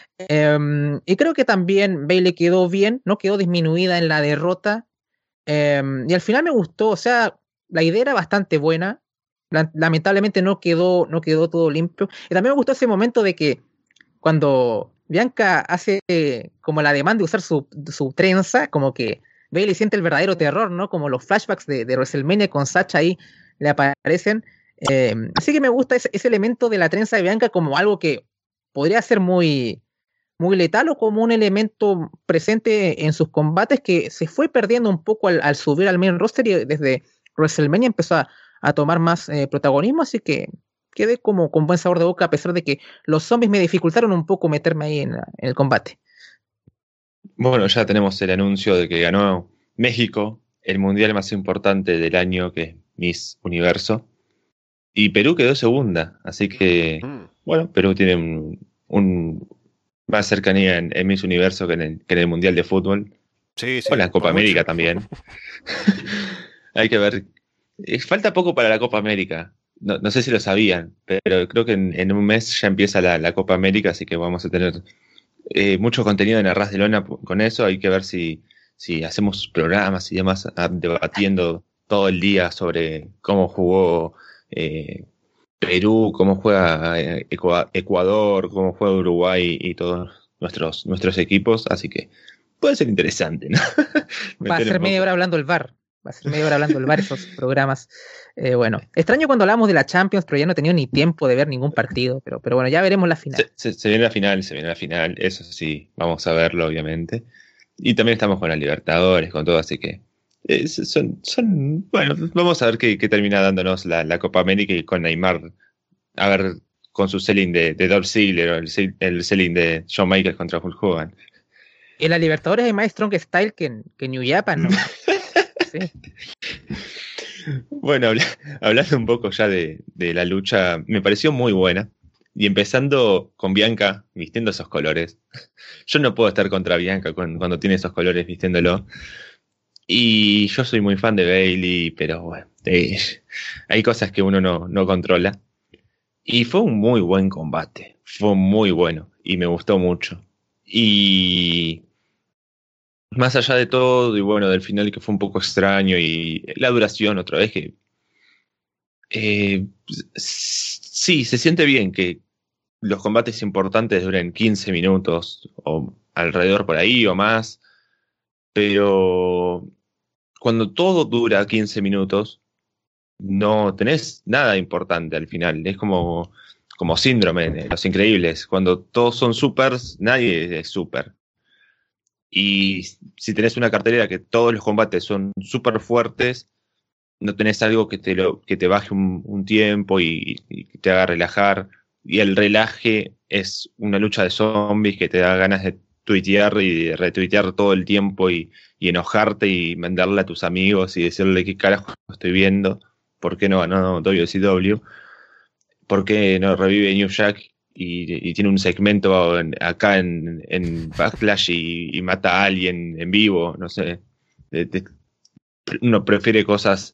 B: Y creo que también Bayley quedó bien, no quedó disminuida en la derrota, y al final me gustó, o sea, la idea era bastante buena. Lamentablemente no quedó todo limpio, y también me gustó ese momento de que cuando Bianca hace como la demanda de usar su trenza, como que Bayley siente el verdadero terror, ¿no? Como los flashbacks de WrestleMania con Sacha ahí le aparecen. Así que me gusta ese elemento de la trenza de Bianca como algo que podría ser muy, muy letal, o como un elemento presente en sus combates que se fue perdiendo un poco al subir al main roster, y desde WrestleMania empezó a tomar más protagonismo, así que quedé como con buen sabor de boca, a pesar de que los zombies me dificultaron un poco meterme ahí en el combate.
C: Bueno, ya tenemos el anuncio de que ganó México, el mundial más importante del año, que es Miss Universo, y Perú quedó segunda, así que, bueno, Perú tiene más cercanía en Miss Universo que en el Mundial de Fútbol.
A: Sí,
C: o la Copa América también. Hay que ver. Falta poco para la Copa América. No sé si lo sabían, pero creo que en un mes ya empieza la Copa América, así que vamos a tener mucho contenido en Arras de Lona con eso. Hay que ver si hacemos programas y demás debatiendo todo el día sobre cómo jugó Perú, cómo juega Ecuador, cómo juega Uruguay y todos nuestros equipos, así que puede ser interesante, ¿no?
B: Va a ser media hora hablando el VAR. Esos programas. Bueno, extraño cuando hablamos de la Champions, pero ya no he tenido ni tiempo de ver ningún partido. Pero bueno, ya veremos la final.
C: Se viene la final, eso sí, vamos a verlo, obviamente. Y también estamos con la Libertadores, con todo, así que bueno, vamos a ver qué termina dándonos la Copa América, y con Neymar, a ver, con su selling de Dolph Ziggler, o el selling de Shawn Michaels contra Hulk Hogan.
B: En la Libertadores hay más strong style que en New Japan, ¿no? Sí.
C: Bueno, hablando un poco ya de la lucha, me pareció muy buena. Y empezando con Bianca vistiendo esos colores. Yo no puedo estar contra Bianca cuando tiene esos colores vistiéndolo. Y yo soy muy fan de Bayley, pero bueno, hay cosas que uno no controla. Y fue un muy buen combate. Fue muy bueno y me gustó mucho. Y más allá de todo, y bueno, del final, que fue un poco extraño, y la duración otra vez, que sí, se siente bien que los combates importantes duren 15 minutos o alrededor por ahí o más, pero cuando todo dura 15 minutos no tenés nada importante al final. Es como Síndrome de Los Increíbles, cuando todos son supers, nadie es super. Y si tenés una cartelera que todos los combates son súper fuertes, no tenés algo que te baje un tiempo y que te haga relajar. Y el relaje es una lucha de zombies que te da ganas tuitear y retuitear todo el tiempo y enojarte y mandarle a tus amigos y decirle qué carajo estoy viendo, ¿por qué no ganó WCW? ¿Por qué no revive New Jack y tiene un segmento acá en Backlash y mata a alguien en vivo? No sé. Uno prefiere cosas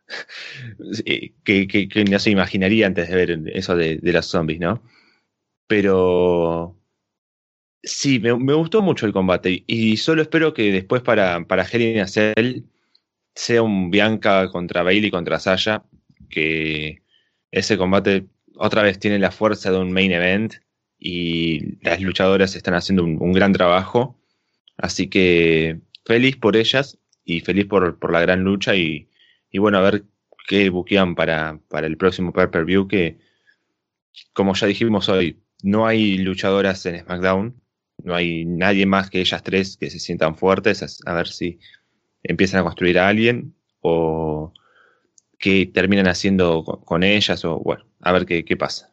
C: que no se imaginaría antes de ver eso de los zombies, ¿no? Pero sí, me gustó mucho el combate y solo espero que después para Hell in a Cell sea un Bianca contra Bayley contra Sasha, que ese combate otra vez tiene la fuerza de un main event y las luchadoras están haciendo un gran trabajo, así que feliz por ellas y feliz por la gran lucha y bueno, a ver qué buquean para el próximo pay-per-view, que como ya dijimos hoy, no hay luchadoras en SmackDown, no hay nadie más que ellas tres que se sientan fuertes, a ver si empiezan a construir a alguien o qué terminan haciendo con ellas, o bueno, a ver qué pasa.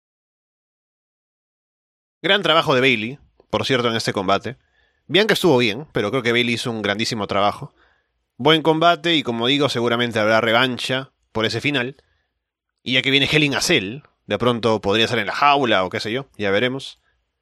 A: Gran trabajo de Bayley, por cierto, en este combate. Bianca estuvo bien, pero creo que Bayley hizo un grandísimo trabajo. Buen combate y, como digo, seguramente habrá revancha por ese final. Y ya que viene Hell in a Cell, de pronto podría ser en la jaula o qué sé yo, ya veremos.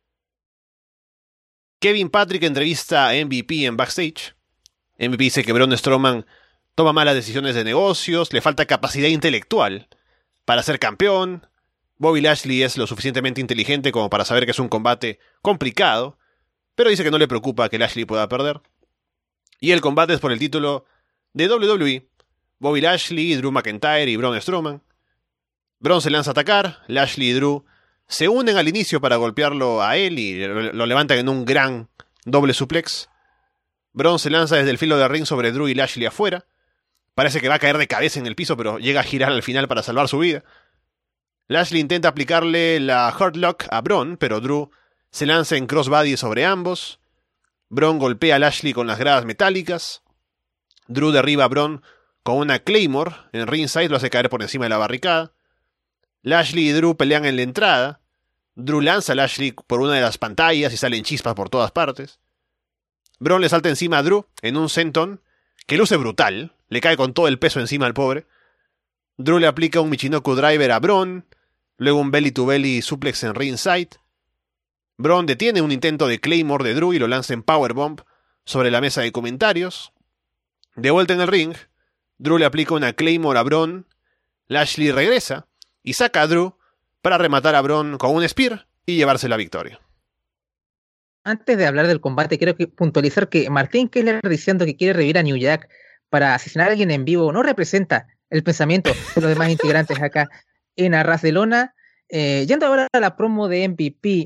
A: Kevin Patrick entrevista a MVP en backstage. MVP dice que Braun Strowman toma malas decisiones de negocios, le falta capacidad intelectual para ser campeón. Bobby Lashley es lo suficientemente inteligente como para saber que es un combate complicado, pero dice que no le preocupa que Lashley pueda perder. Y el combate es por el título de WWE. Bobby Lashley, Drew McIntyre y Braun Strowman. Braun se lanza a atacar, Lashley y Drew se unen al inicio para golpearlo a él y lo levantan en un gran doble suplex. Braun se lanza desde el filo del ring sobre Drew y Lashley afuera. Parece que va a caer de cabeza en el piso, pero llega a girar al final para salvar su vida. Lashley intenta aplicarle la Hurt Lock a Braun, pero Drew se lanza en crossbody sobre ambos. Braun golpea a Lashley con las gradas metálicas. Drew derriba a Braun con una Claymore en ringside, lo hace caer por encima de la barricada. Lashley y Drew pelean en la entrada. Drew lanza a Lashley por una de las pantallas y salen chispas por todas partes. Braun le salta encima a Drew en un senton que luce brutal. Le cae con todo el peso encima al pobre. Drew le aplica un Michinoku Driver a Braun, luego un belly to belly suplex en ringside. Braun detiene un intento de Claymore de Drew y lo lanza en powerbomb sobre la mesa de comentarios. De vuelta en el ring, Drew le aplica una Claymore a Braun. Lashley regresa y saca a Drew para rematar a Braun con un spear y llevarse la victoria.
B: Antes de hablar del combate, quiero puntualizar que Martín Kessler diciendo que quiere revivir a New Jack para asesinar a alguien en vivo no representa el pensamiento de los demás integrantes acá en Arras de Lona. Yendo ahora a la promo de MVP.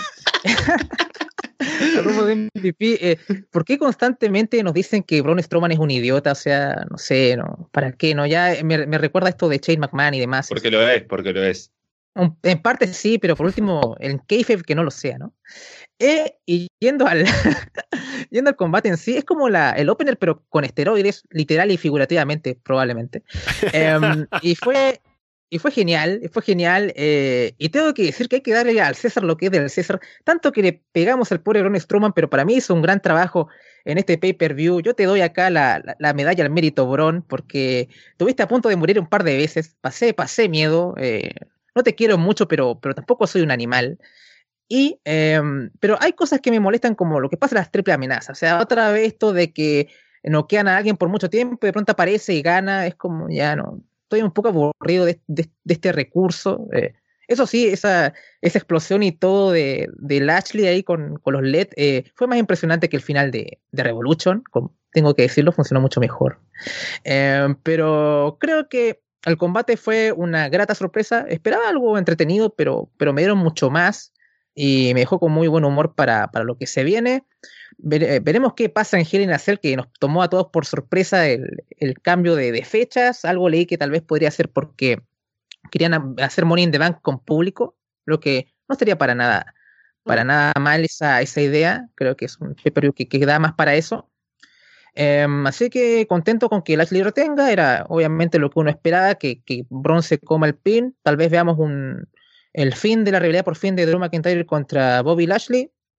B: La promo de MVP, ¿por qué constantemente nos dicen que Braun Strowman es un idiota? O sea, no sé, no, ¿para qué? No, ya me recuerda esto de Shane McMahon y demás.
C: Porque lo es.
B: En parte sí, pero por último, en kayfabe que no lo sea, ¿no? Y yendo al yendo al combate en sí, es como el opener, pero con esteroides, literal y figurativamente, probablemente. Y fue genial, y tengo que decir que hay que darle al César lo que es del César, tanto que le pegamos al pobre Braun Strowman, pero para mí hizo un gran trabajo en este pay-per-view. Yo te doy acá la medalla al mérito, Braun, porque estuviste a punto de morir un par de veces, pasé miedo, no te quiero mucho, pero tampoco soy un animal. Pero hay cosas que me molestan, como lo que pasa en las triple amenazas. O sea, otra vez esto de que noquean a alguien por mucho tiempo y de pronto aparece y gana, es como, ya no, estoy un poco aburrido de este recurso. Eso sí, esa explosión y todo de Lashley ahí con los LED fue más impresionante que el final de Revolution, tengo que decirlo, funcionó mucho mejor. Pero creo que el combate fue una grata sorpresa. Esperaba algo entretenido, pero me dieron mucho más y me dejó con muy buen humor para lo que se viene. Veremos qué pasa en Hell in a Cell, que nos tomó a todos por sorpresa el cambio de fechas. Algo leí que tal vez podría ser porque querían hacer Money in the Bank con público, lo que no sería para nada mal esa idea. Creo que es un pay-per-view que da más para eso. Así que contento con que Lashley retenga. Era obviamente lo que uno esperaba, que Braun se coma el pin. Tal vez veamos el fin de la rivalidad por fin de Drew McIntyre contra Bobby Lashley.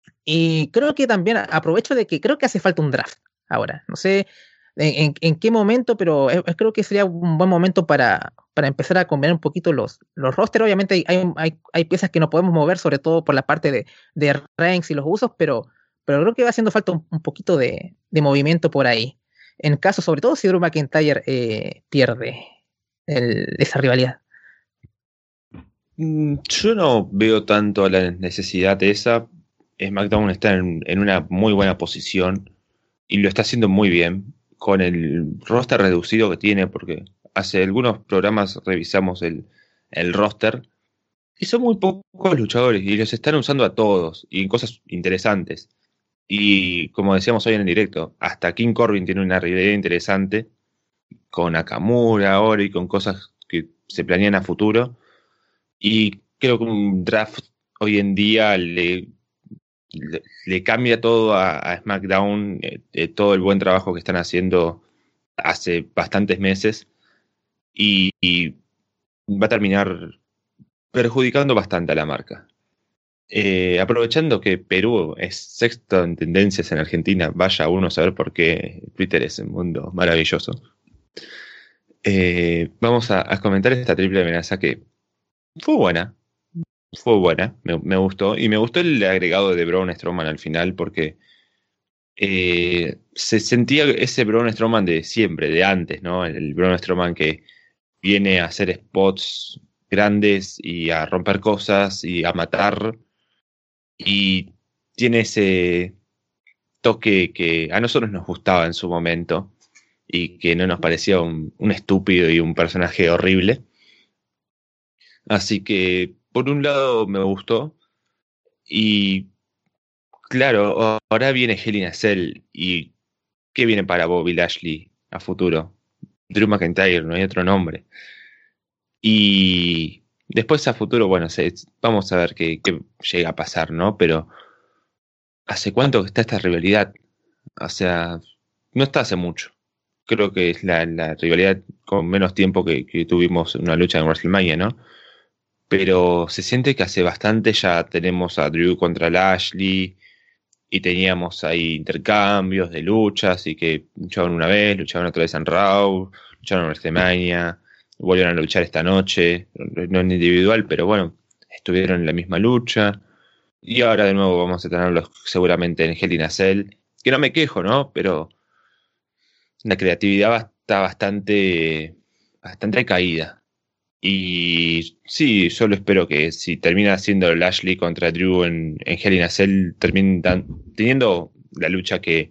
B: Y creo que también aprovecho de que creo que hace falta un draft ahora. No sé en qué momento, pero creo que sería un buen momento para empezar a combinar un poquito los rosters. Obviamente hay piezas que no podemos mover, sobre todo por la parte de ranks y los usos, pero creo que va haciendo falta un poquito de movimiento por ahí. En caso, sobre todo, si Drew McIntyre pierde esa rivalidad.
C: Yo no veo tanto la necesidad de esa. SmackDown está en una muy buena posición y lo está haciendo muy bien con el roster reducido que tiene, porque hace algunos programas revisamos el roster y son muy pocos luchadores y los están usando a todos y en cosas interesantes. Y como decíamos hoy en el directo, hasta King Corbin tiene una rivalidad interesante con Nakamura ahora y con cosas que se planean a futuro. Y creo que un draft hoy en día le cambia todo a SmackDown, todo el buen trabajo que están haciendo hace bastantes meses y va a terminar perjudicando bastante a la marca. Aprovechando que Perú es sexto en tendencias en Argentina, vaya uno a saber por qué Twitter es un mundo maravilloso. Vamos a comentar esta triple amenaza que fue buena, me gustó. Y me gustó el agregado de Braun Strowman al final porque se sentía ese Braun Strowman de siempre, de antes, ¿no? El Braun Strowman que viene a hacer spots grandes y a romper cosas y a matar. Y tiene ese toque que a nosotros nos gustaba en su momento y que no nos parecía un estúpido y un personaje horrible. Así que, por un lado, me gustó. Y, claro, ahora viene Hell in a Cell. ¿Y qué viene para Bobby Lashley a futuro? Drew McIntyre, no hay otro nombre. Y después a futuro, bueno, vamos a ver qué llega a pasar, ¿no? Pero, ¿hace cuánto que está esta rivalidad? O sea, no está hace mucho. Creo que es la rivalidad con menos tiempo que tuvimos una lucha en WrestleMania, ¿no? Pero se siente que hace bastante ya tenemos a Drew contra Lashley y teníamos ahí intercambios de luchas y que luchaban una vez, luchaban otra vez en Raw, lucharon en WrestleMania, volvieron a luchar esta noche, no en individual, pero bueno, estuvieron en la misma lucha y ahora de nuevo vamos a tenerlos seguramente en Hell in a Cell, que no me quejo, ¿no? Pero la creatividad está bastante caída. Y sí, solo espero que si termina siendo Lashley contra Drew en Hell in a Cell, terminen teniendo la lucha que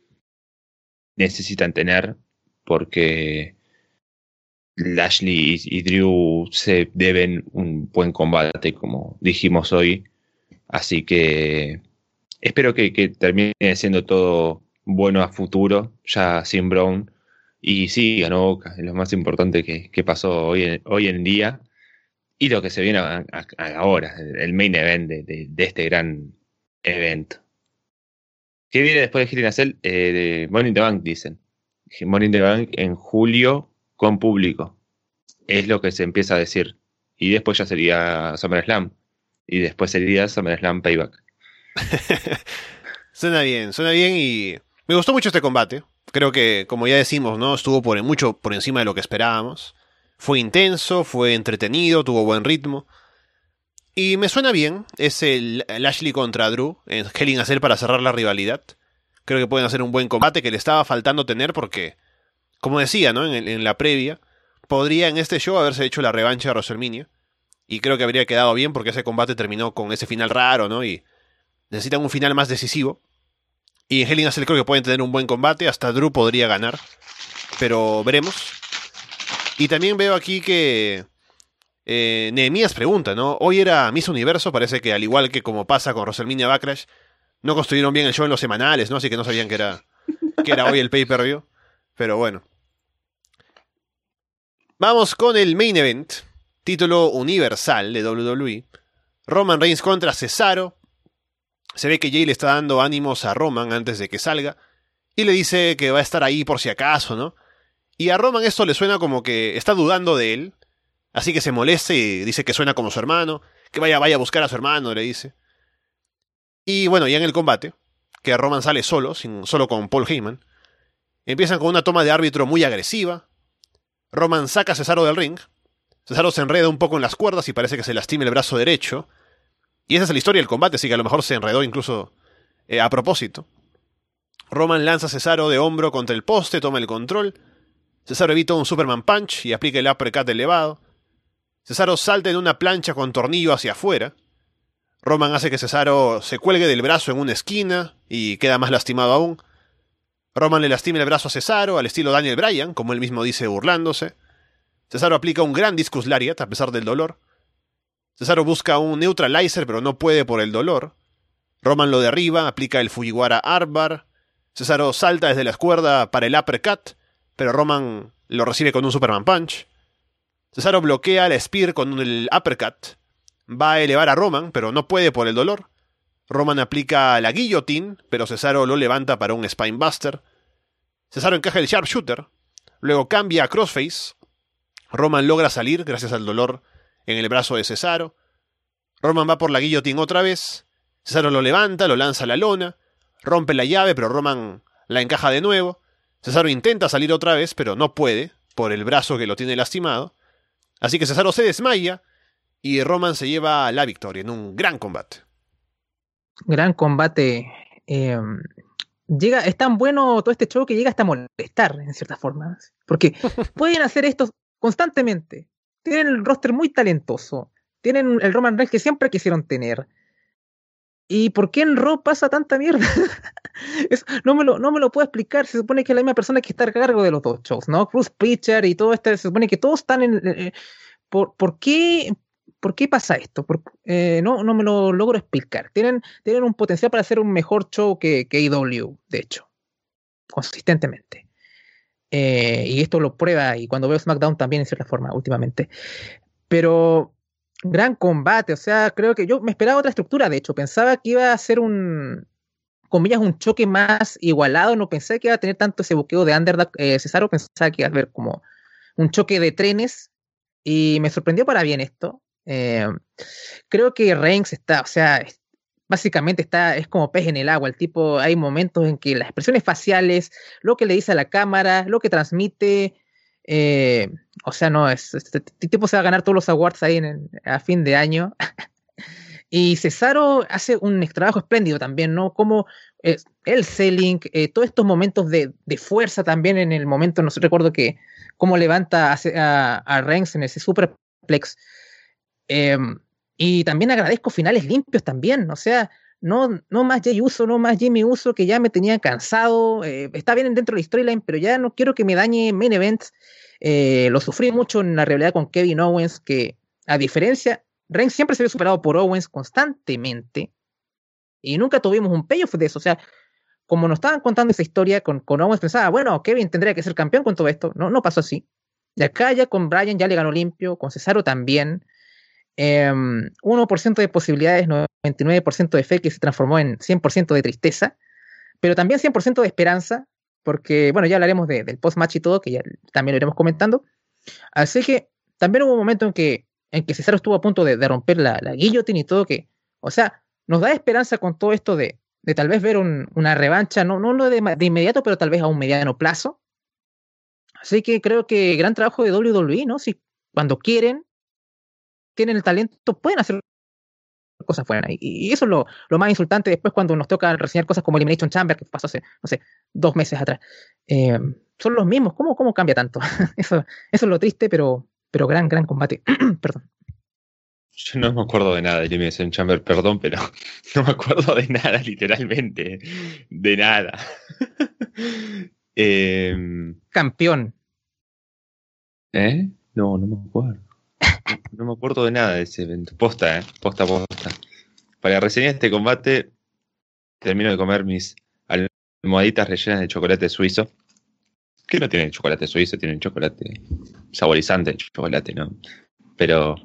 C: necesitan tener, porque Lashley y Drew se deben un buen combate, como dijimos hoy. Así que espero que termine siendo todo bueno a futuro, ya sin Braun. Y sí, ganó Boca, es lo más importante que pasó hoy en día. Y lo que se viene ahora, el main event de este gran evento. ¿Qué viene después de Hell in a Cell? De Money in the Bank, dicen. Money in the Bank en julio con público. Es lo que se empieza a decir. Y después ya sería SummerSlam. Y después sería SummerSlam Payback.
A: Suena bien y me gustó mucho este combate. Creo que, como ya decimos, ¿no? Estuvo mucho por encima de lo que esperábamos. Fue intenso, fue entretenido, tuvo buen ritmo. Y me suena bien. Es el Lashley contra Drew en Hell in a Cell para cerrar la rivalidad. Creo que pueden hacer un buen combate que le estaba faltando tener porque, como decía, ¿no? En la previa, podría en este show haberse hecho la revancha de WrestleMania. Y creo que habría quedado bien porque ese combate terminó con ese final raro, ¿no? Y necesitan un final más decisivo. Y en Hell in a Cell creo que pueden tener un buen combate. Hasta Drew podría ganar. Pero veremos. Y también veo aquí que Nehemías pregunta, ¿no? Hoy era Miss Universo. Parece que al igual que como pasa con WrestleMania Backlash, no construyeron bien el show en los semanales, ¿no? Así que no sabían que era hoy el pay-per-view. Pero bueno. Vamos con el main event. Título universal de WWE. Roman Reigns contra Cesaro. Se ve que Jay le está dando ánimos a Roman antes de que salga. Y le dice que va a estar ahí por si acaso, ¿no? Y a Roman esto le suena como que está dudando de él. Así que se molesta y dice que suena como su hermano. Que vaya a buscar a su hermano, le dice. Y bueno, ya en el combate, que Roman sale solo con Paul Heyman, empiezan con una toma de árbitro muy agresiva. Roman saca a Cesaro del ring. Cesaro se enreda un poco en las cuerdas y parece que se lastima el brazo derecho. Y esa es la historia del combate, así que a lo mejor se enredó incluso a propósito. Roman lanza a Cesaro de hombro contra el poste, toma el control. Cesaro evita un Superman Punch y aplica el uppercut elevado. Cesaro salta en una plancha con tornillo hacia afuera. Roman hace que Cesaro se cuelgue del brazo en una esquina y queda más lastimado aún. Roman le lastima el brazo a Cesaro al estilo Daniel Bryan, como él mismo dice burlándose. Cesaro aplica un gran Discus Lariat a pesar del dolor. Cesaro busca un Neutralizer pero no puede por el dolor. Roman lo derriba, aplica el Fujiwara Armbar. Cesaro salta desde la cuerda para el uppercut, pero Roman lo recibe con un Superman Punch. Cesaro bloquea la Spear con el uppercut. Va a elevar a Roman, pero no puede por el dolor. Roman aplica la Guillotine, pero Cesaro lo levanta para un Spinebuster. Cesaro encaja el Sharpshooter. Luego cambia a Crossface. Roman logra salir gracias al dolor en el brazo de Cesaro. Roman va por la Guillotine otra vez. Cesaro lo levanta, lo lanza a la lona. Rompe la llave, pero Roman la encaja de nuevo. Cesaro intenta salir otra vez, pero no puede, por el brazo que lo tiene lastimado. Así que Cesaro se desmaya y Roman se lleva la victoria en un gran combate.
B: Gran combate. Es tan bueno todo este show que llega hasta molestar, en cierta forma. Porque pueden hacer esto constantemente. Tienen el roster muy talentoso. Tienen el Roman Reigns que siempre quisieron tener. ¿Y por qué en Raw pasa tanta mierda? No me lo puedo explicar. Se supone que es la misma persona que está a cargo de los dos shows, ¿no? Bruce Pritchard y todo esto. Se supone que todos están en... ¿Por qué pasa esto? No me lo logro explicar. Tienen un potencial para hacer un mejor show que AEW, de hecho. Consistentemente. Y esto lo prueba, y cuando veo SmackDown también en cierta forma, últimamente. Pero... gran combate, o sea, creo que yo me esperaba otra estructura, de hecho, pensaba que iba a ser comillas, un choque más igualado, no pensé que iba a tener tanto ese buqueo de Underdog, Cesaro, pensaba que iba a haber como un choque de trenes, y me sorprendió para bien esto. Creo que Reigns está, o sea, básicamente es como pez en el agua, el tipo, hay momentos en que las expresiones faciales, lo que le dice a la cámara, lo que transmite... o sea, no, este tipo se va a ganar todos los awards ahí a fin de año. Y Cesaro hace un trabajo espléndido también, ¿no? Como el selling, todos estos momentos de fuerza también en el momento, no sé, recuerdo que cómo levanta a Reigns en ese superplex. Y también agradezco finales limpios también, o sea, no más Jey Uso, no más Jimmy Uso, que ya me tenía cansado. Está bien dentro de la storyline, pero ya no quiero que me dañe main events. Lo sufrí mucho en la rivalidad con Kevin Owens, que a diferencia, Reigns siempre se había superado por Owens constantemente, y nunca tuvimos un payoff de eso. O sea, como nos estaban contando esa historia con Owens, pensaba, bueno, Kevin tendría que ser campeón con todo esto. No pasó así. Y acá ya con Bryan ya le ganó limpio, con Cesaro también. 1% de posibilidades, 99% de fe, que se transformó en 100% de tristeza, pero también 100% de esperanza, porque, bueno, ya hablaremos del post-match y todo, que ya también lo iremos comentando. Así que también hubo un momento en que Cesaro estuvo a punto de romper la guillotine y todo, que, o sea, nos da esperanza con todo esto de tal vez ver una revancha, no de inmediato, pero tal vez a un mediano plazo. Así que creo que gran trabajo de WWE, ¿no? Si cuando quieren, tienen el talento, pueden hacer cosas buenas. Y eso es lo más insultante después cuando nos toca reseñar cosas como Elimination Chamber, que pasó hace, no sé, 2 meses atrás. Son los mismos. ¿Cómo cambia tanto? Eso es lo triste, pero gran combate. Perdón.
C: Yo no me acuerdo de nada de Elimination Chamber, perdón, pero no me acuerdo de nada, literalmente. De nada.
B: Campeón.
C: No me acuerdo. No me acuerdo de nada de ese evento. Posta. Para reseñar este combate, termino de comer mis almohaditas rellenas de chocolate suizo. Que no tienen chocolate suizo, tienen chocolate saborizante de chocolate, ¿no? Pero...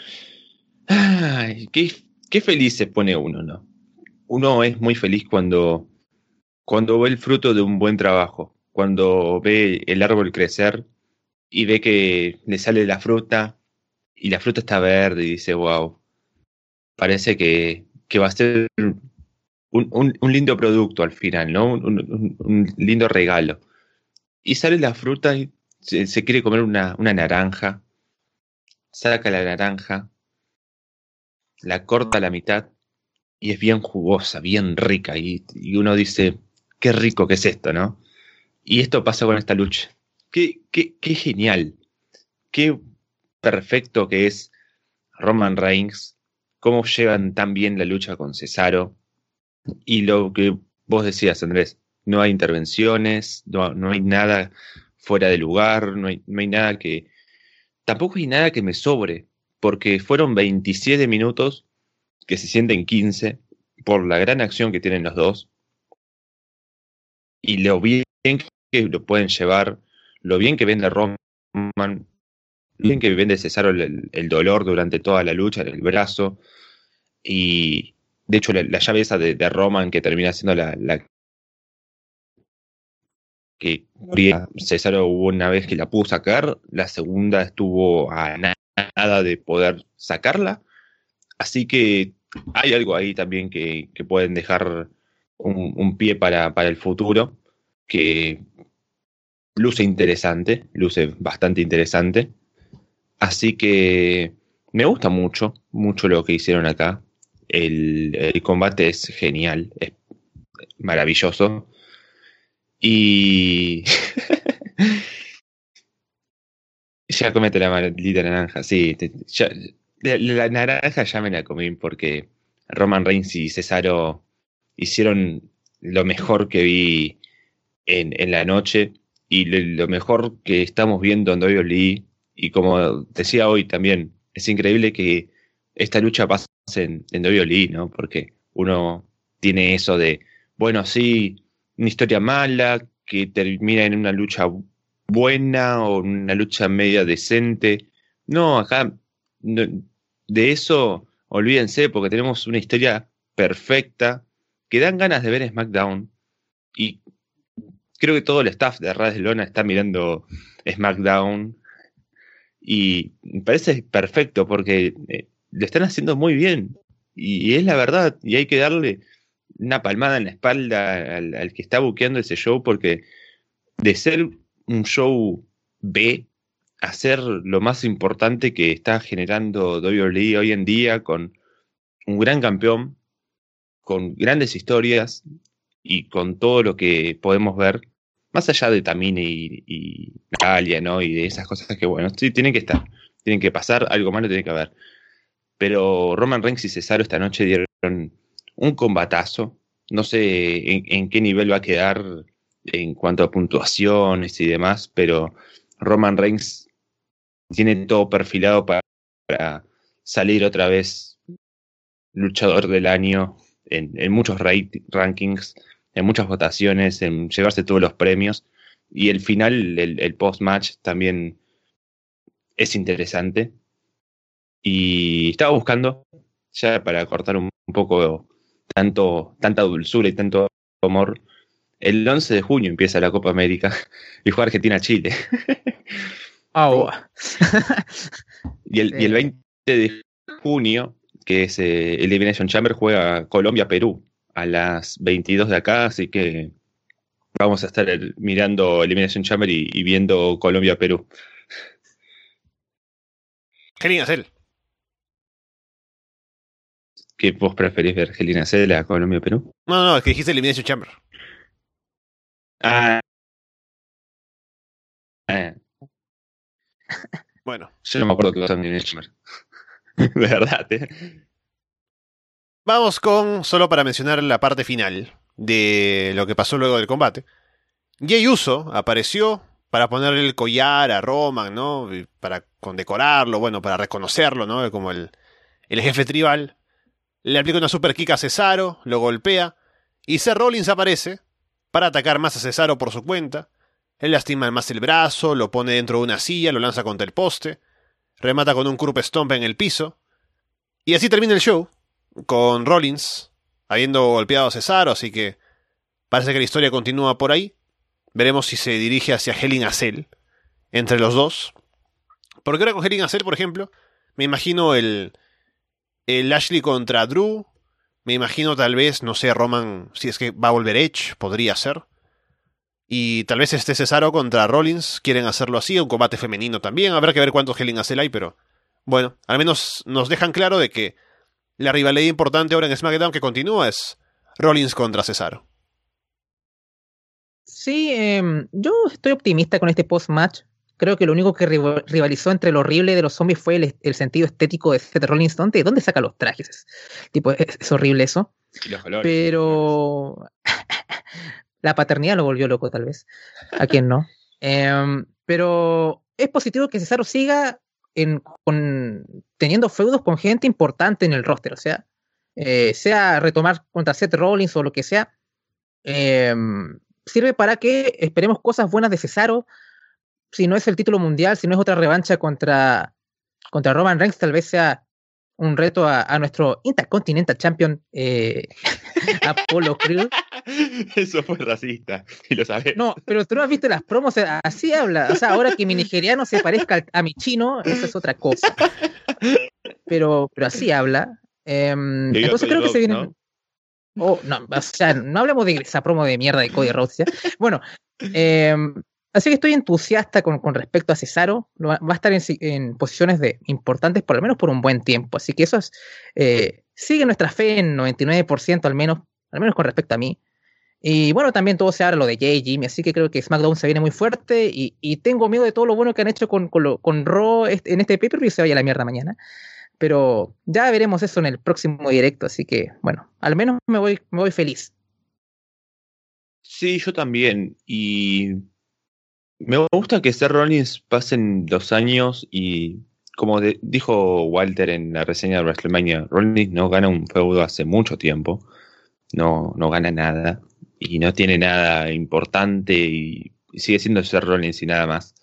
C: ay, qué feliz se pone uno, ¿no? Uno es muy feliz cuando ve el fruto de un buen trabajo. Cuando ve el árbol crecer y ve que le sale la fruta... y la fruta está verde y dice, wow, parece que va a ser un lindo producto al final, ¿no? Un lindo regalo. Y sale la fruta y se quiere comer una naranja. Saca la naranja, la corta a la mitad y es bien jugosa, bien rica. Y uno dice, qué rico que es esto, ¿no? Y esto pasa con esta lucha. Qué genial. Qué perfecto que es Roman Reigns. Cómo llevan tan bien la lucha con Cesaro. Y lo que vos decías, Andrés, no hay intervenciones, no hay nada fuera de lugar, no hay nada que... Tampoco hay nada que me sobre, porque fueron 27 minutos que se sienten 15 por la gran acción que tienen los dos y lo bien que lo pueden llevar, lo bien que vende Roman, lo bien que vende Cesaro el dolor durante toda la lucha en el brazo. Y de hecho la llave esa de Roman que termina siendo la que Cesaro hubo una vez que la pudo sacar, la segunda estuvo a nada de poder sacarla, así que hay algo ahí también que pueden dejar un pie para el futuro, que luce bastante interesante, así que me gusta mucho lo que hicieron acá. El combate es genial, es maravilloso. Y ya comete la maldita naranja, sí. La naranja ya me la comí porque Roman Reigns y Cesaro hicieron lo mejor que vi en la noche y lo mejor que estamos viendo en WWE. Y como decía hoy también, es increíble que esta lucha pase en WWE, ¿no? Porque uno tiene eso de, bueno, sí, una historia mala que termina en una lucha buena o una lucha media decente. No, acá de eso olvídense porque tenemos una historia perfecta que dan ganas de ver SmackDown y creo que todo el staff de Ras de Lona está mirando SmackDown y me parece perfecto porque lo están haciendo muy bien y es la verdad y hay que darle una palmada en la espalda al que está buqueando ese show, porque de ser un show B a ser lo más importante que está generando WWE hoy en día, con un gran campeón, con grandes historias y con todo lo que podemos ver, más allá de Tamina y Natalia, ¿no? Y de esas cosas que, bueno, sí, tienen que estar, tienen que pasar, algo malo tiene que haber. Pero Roman Reigns y Cesaro esta noche dieron un combatazo. No sé en qué nivel va a quedar en cuanto a puntuaciones y demás, pero Roman Reigns tiene todo perfilado para salir otra vez luchador del año en muchos rankings, en muchas votaciones, en llevarse todos los premios. Y el final, el post-match también es interesante. Y estaba buscando, ya para cortar un poco tanta dulzura y tanto amor, el 11 de junio empieza la Copa América y juega Argentina-Chile.
B: Oh.
C: y el 20 de junio, que es Elimination Chamber, juega Colombia-Perú a las 22 de acá, así que vamos a estar mirando Elimination Chamber y viendo Colombia-Perú.
A: Qué lindo hacer.
C: ¿Qué vos preferís ver, Angelina Cela a Colombia-Perú?
A: No, es que dijiste Elimination Chamber. Bueno.
C: Yo no me acuerdo que va a ser Elimination Chamber. De verdad,
A: Vamos solo para mencionar la parte final de lo que pasó luego del combate. Jey Uso apareció para ponerle el collar a Roman, ¿no? Para condecorarlo, bueno, para reconocerlo, ¿no? Como el jefe tribal. Le aplica una super kick a Cesaro, lo golpea, y Seth Rollins aparece para atacar más a Cesaro por su cuenta. Él lastima más el brazo, lo pone dentro de una silla, lo lanza contra el poste, remata con un curb stomp en el piso, y así termina el show, con Rollins habiendo golpeado a Cesaro, así que parece que la historia continúa por ahí. Veremos si se dirige hacia Hell in a Cell entre los dos. Porque ahora con Hell in a Cell, por ejemplo, me imagino el Lashley contra Drew, Me imagino tal vez, no sé, Roman, si es que va a volver Edge, podría ser. Y tal vez Cesaro contra Rollins, quieren hacerlo así, un combate femenino también. Habrá que ver cuántos Hell in a Cell hay, pero bueno, al menos nos dejan claro de que la rivalidad importante ahora en SmackDown que continúa es Rollins contra Cesaro.
B: Sí, yo estoy optimista con este post-match. Creo que lo único que rivalizó entre lo horrible de los zombies fue el sentido estético de Seth Rollins. ¿Dónde saca los trajes? Tipo, es horrible eso.
C: Y los colores.
B: Pero la paternidad lo volvió loco, tal vez. ¿A quién no? Pero es positivo que Cesaro siga teniendo feudos con gente importante en el roster. O sea, sea retomar contra Seth Rollins o lo que sea, sirve para que esperemos cosas buenas de Cesaro. Si no es el título mundial, si no es otra revancha contra Roman Reigns, tal vez sea un reto a nuestro Intercontinental Champion Apollo Crews.
C: Eso fue racista, y lo sabes.
B: No, pero tú no has visto las promos, así habla. O sea, ahora que mi nigeriano se parezca a mi chino, eso es otra cosa. Pero así habla. Entonces creo que se viene. ¿No? Oh, no, o sea, no hablemos de esa promo de mierda de Cody Rhodes, ¿ya? Bueno, así que estoy entusiasta con respecto a Cesaro. Va a estar en posiciones importantes por lo menos por un buen tiempo. Así que eso es, sigue nuestra fe en 99% al menos con respecto a mí. Y bueno, también todo se habla lo de Jay Jimmy, así que creo que SmackDown se viene muy fuerte y tengo miedo de todo lo bueno que han hecho con Raw en este pay-per-view y se vaya a la mierda mañana. Pero ya veremos eso en el próximo directo, así que bueno, al menos me voy feliz.
C: Sí, yo también. Y me gusta que Seth Rollins pasen 2 años y, como dijo Walter en la reseña de WrestleMania, Rollins no gana un feudo hace mucho tiempo. No gana nada y no tiene nada importante y sigue siendo Seth Rollins y nada más.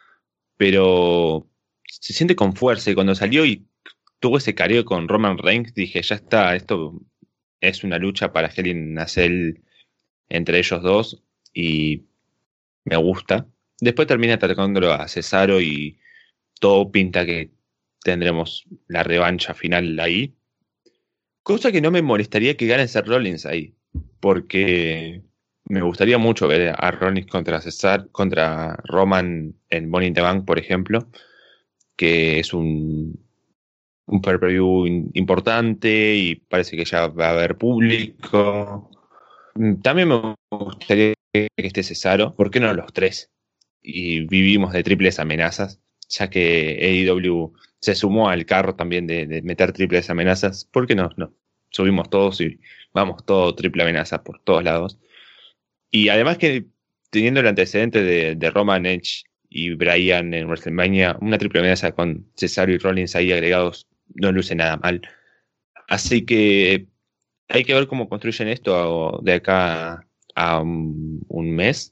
C: Pero se siente con fuerza y cuando salió y tuvo ese careo con Roman Reigns, dije, ya está, esto es una lucha para Hell in a Cell entre ellos dos y me gusta. Después termina atacándolo a Cesaro y todo pinta que tendremos la revancha final ahí. Cosa que no me molestaría que gane Seth Rollins ahí, porque me gustaría mucho ver a Rollins contra Roman en Money in the Bank, por ejemplo, que es un pay-per-view importante y parece que ya va a haber público. También me gustaría que esté Cesaro, ¿por qué no los tres? Y vivimos de triples amenazas, ya que AEW se sumó al carro también de meter triples amenazas. ¿Por qué no? Subimos todos y vamos todo triple amenaza por todos lados. Y además que teniendo el antecedente de Roman, Edge y Bryan en WrestleMania, una triple amenaza con Cesaro y Rollins ahí agregados no luce nada mal. Así que hay que ver cómo construyen esto de acá a un mes.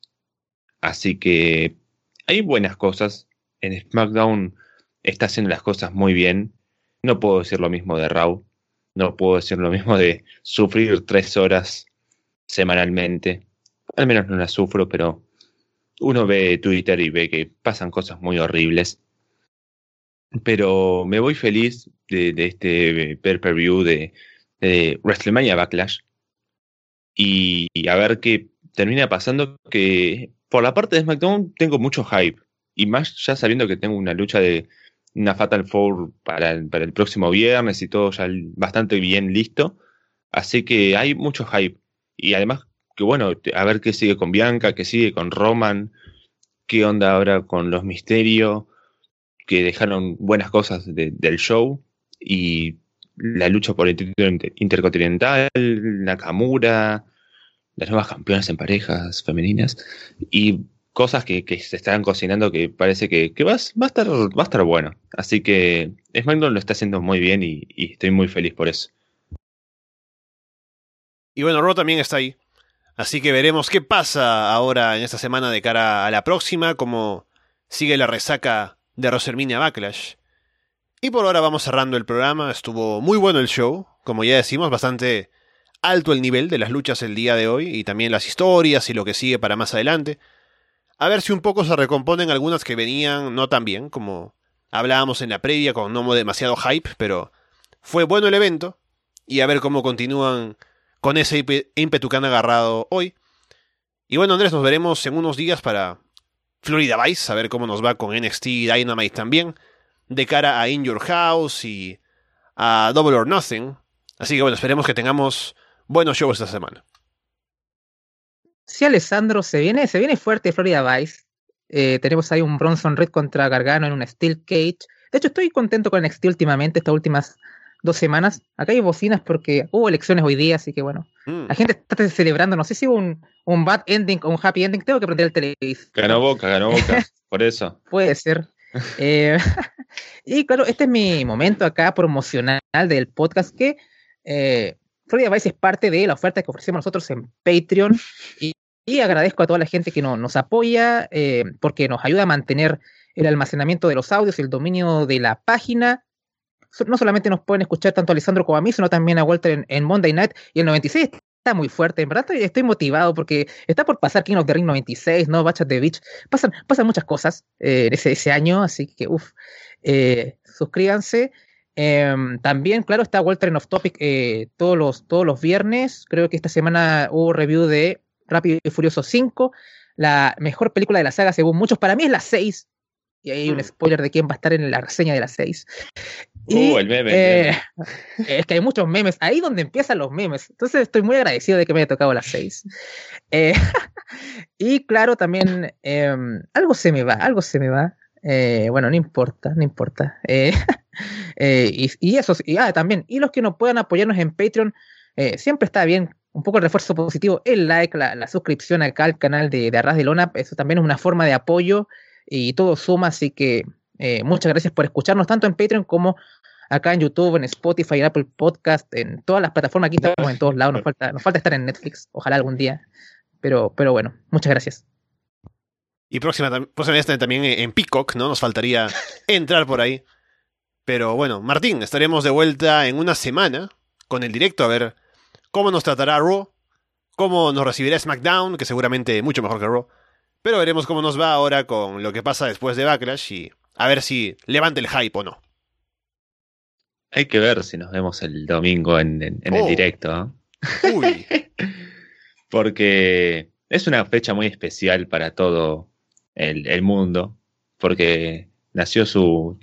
C: Así que hay buenas cosas. En SmackDown está haciendo las cosas muy bien. No puedo decir lo mismo de Raw. No puedo decir lo mismo de sufrir 3 horas semanalmente. Al menos no las sufro, pero uno ve Twitter y ve que pasan cosas muy horribles. Pero me voy feliz de este pay-per-view de WrestleMania Backlash. Y a ver qué termina pasando, que por la parte de SmackDown tengo mucho hype. Y más ya sabiendo que tengo una lucha de una Fatal 4 para el próximo viernes y todo ya bastante bien listo. Así que hay mucho hype. Y además que bueno, a ver qué sigue con Bianca, qué sigue con Roman, qué onda ahora con los Mysterio, que dejaron buenas cosas del show. Y la lucha por el título intercontinental, Nakamura, las nuevas campeonas en parejas femeninas y cosas que se están cocinando que parece que va a estar bueno. Así que SmackDown lo está haciendo muy bien y estoy muy feliz por eso.
A: Y bueno, Raw también está ahí. Así que veremos qué pasa ahora en esta semana de cara a la próxima, cómo sigue la resaca de WrestleMania Backlash. Y por ahora vamos cerrando el programa. Estuvo muy bueno el show, como ya decimos, bastante alto el nivel de las luchas el día de hoy y también las historias y lo que sigue para más adelante. A ver si un poco se recomponen algunas que venían no tan bien, como hablábamos en la previa con no demasiado hype, pero fue bueno el evento y a ver cómo continúan con ese ímpetu que han agarrado hoy. Y bueno, Andrés, nos veremos en unos días para Florida Vice, a ver cómo nos va con NXT Dynamite también, de cara a In Your House y a Double or Nothing. Así que bueno, esperemos que tengamos buenos shows esta semana.
B: Sí, Alessandro, se viene fuerte Florida Vice. Tenemos ahí un Bronson Reed contra Gargano en un Steel Cage. De hecho, estoy contento con NXT últimamente, estas últimas 2 semanas. Acá hay bocinas porque hubo elecciones hoy día, así que bueno. La gente está celebrando, no sé si hubo un bad ending o un happy ending. Tengo que prender el televisor.
C: Ganó Boca, por eso.
B: Puede ser. Y claro, este es mi momento acá promocional del podcast, que Florida Vice es parte de la oferta que ofrecemos nosotros en Patreon, y agradezco a toda la gente que nos apoya, porque nos ayuda a mantener el almacenamiento de los audios y el dominio de la página. No solamente nos pueden escuchar tanto a Alessandro como a mí, sino también a Walter en Monday Night, y el 96 está muy fuerte. En verdad estoy motivado porque está por pasar King of the Ring 96, ¿no? Batch at the Beach. Pasan muchas cosas ese año, así que suscríbanse. También, claro, está Walter en Off Topic todos los viernes. Creo que esta semana hubo review de Rápido y Furioso 5, la mejor película de la saga según muchos. Para mí es la 6, y hay un spoiler de quién va a estar en la reseña de la 6.
C: El meme.
B: Es que hay muchos memes, ahí donde empiezan los memes. Entonces estoy muy agradecido de que me haya tocado la 6. Y claro, también algo se me va. Bueno, no importa. Y eso, también, y los que no puedan apoyarnos en Patreon, siempre está bien un poco el refuerzo positivo, el like, la suscripción acá al canal de Arras de Lona. Eso también es una forma de apoyo y todo suma, así que muchas gracias por escucharnos tanto en Patreon como acá en YouTube, en Spotify, en Apple Podcast, en todas las plataformas. Aquí estamos en todos lados, nos falta estar en Netflix, ojalá algún día, pero bueno, muchas gracias.
A: Y próximamente también en Peacock, ¿no? Nos faltaría entrar por ahí. Pero bueno, Martín, estaremos de vuelta en una semana con el directo, a ver cómo nos tratará Raw, cómo nos recibirá SmackDown, que seguramente mucho mejor que Raw. Pero veremos cómo nos va ahora con lo que pasa después de Backlash y a ver si levanta el hype o no.
C: Hay que ver si nos vemos el domingo en el directo, ¿eh?
A: Uy.
C: Porque es una fecha muy especial para todo el mundo, porque nació su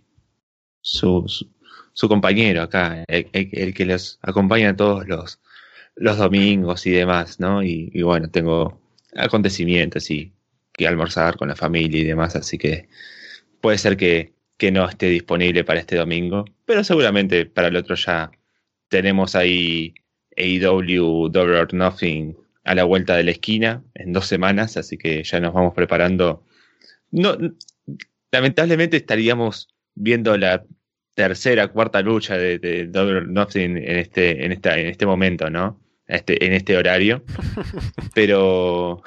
C: compañero acá, el que los acompaña todos los domingos y demás, ¿no? Y bueno, tengo acontecimientos y que almorzar con la familia y demás, así que puede ser que no esté disponible para este domingo, pero seguramente para el otro ya tenemos ahí AEW Double or Nothing a la vuelta de la esquina en 2 semanas, así que ya nos vamos preparando. No, lamentablemente estaríamos viendo la tercera, cuarta lucha de Double or Nothing en este momento, ¿no? En este horario. Pero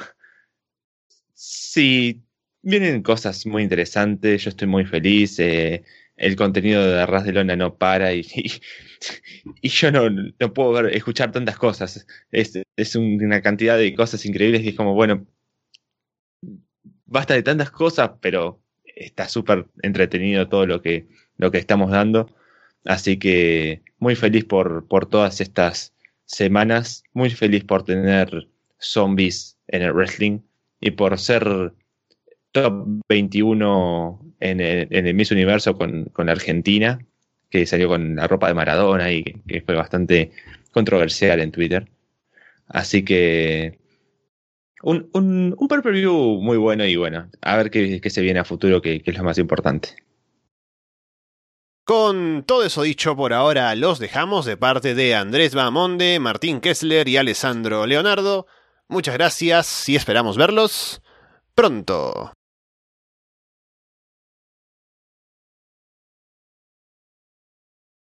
C: sí, vienen cosas muy interesantes, yo estoy muy feliz, el contenido de Arras de Lona no para y yo no puedo escuchar tantas cosas, es una cantidad de cosas increíbles y es como, bueno, basta de tantas cosas, pero está súper entretenido todo lo que estamos dando, así que muy feliz por todas estas semanas, muy feliz por tener zombies en el wrestling y por ser top 21 en el Miss Universo con Argentina, que salió con la ropa de Maradona y que fue bastante controversial en Twitter. Así que un pay-per-view muy bueno y bueno, a ver qué se viene a futuro, que es lo más importante.
A: Con todo eso dicho, por ahora los dejamos de parte de Andrés Bahamonde, Martín Kessler y Alessandro Leonardo. Muchas gracias y esperamos verlos pronto.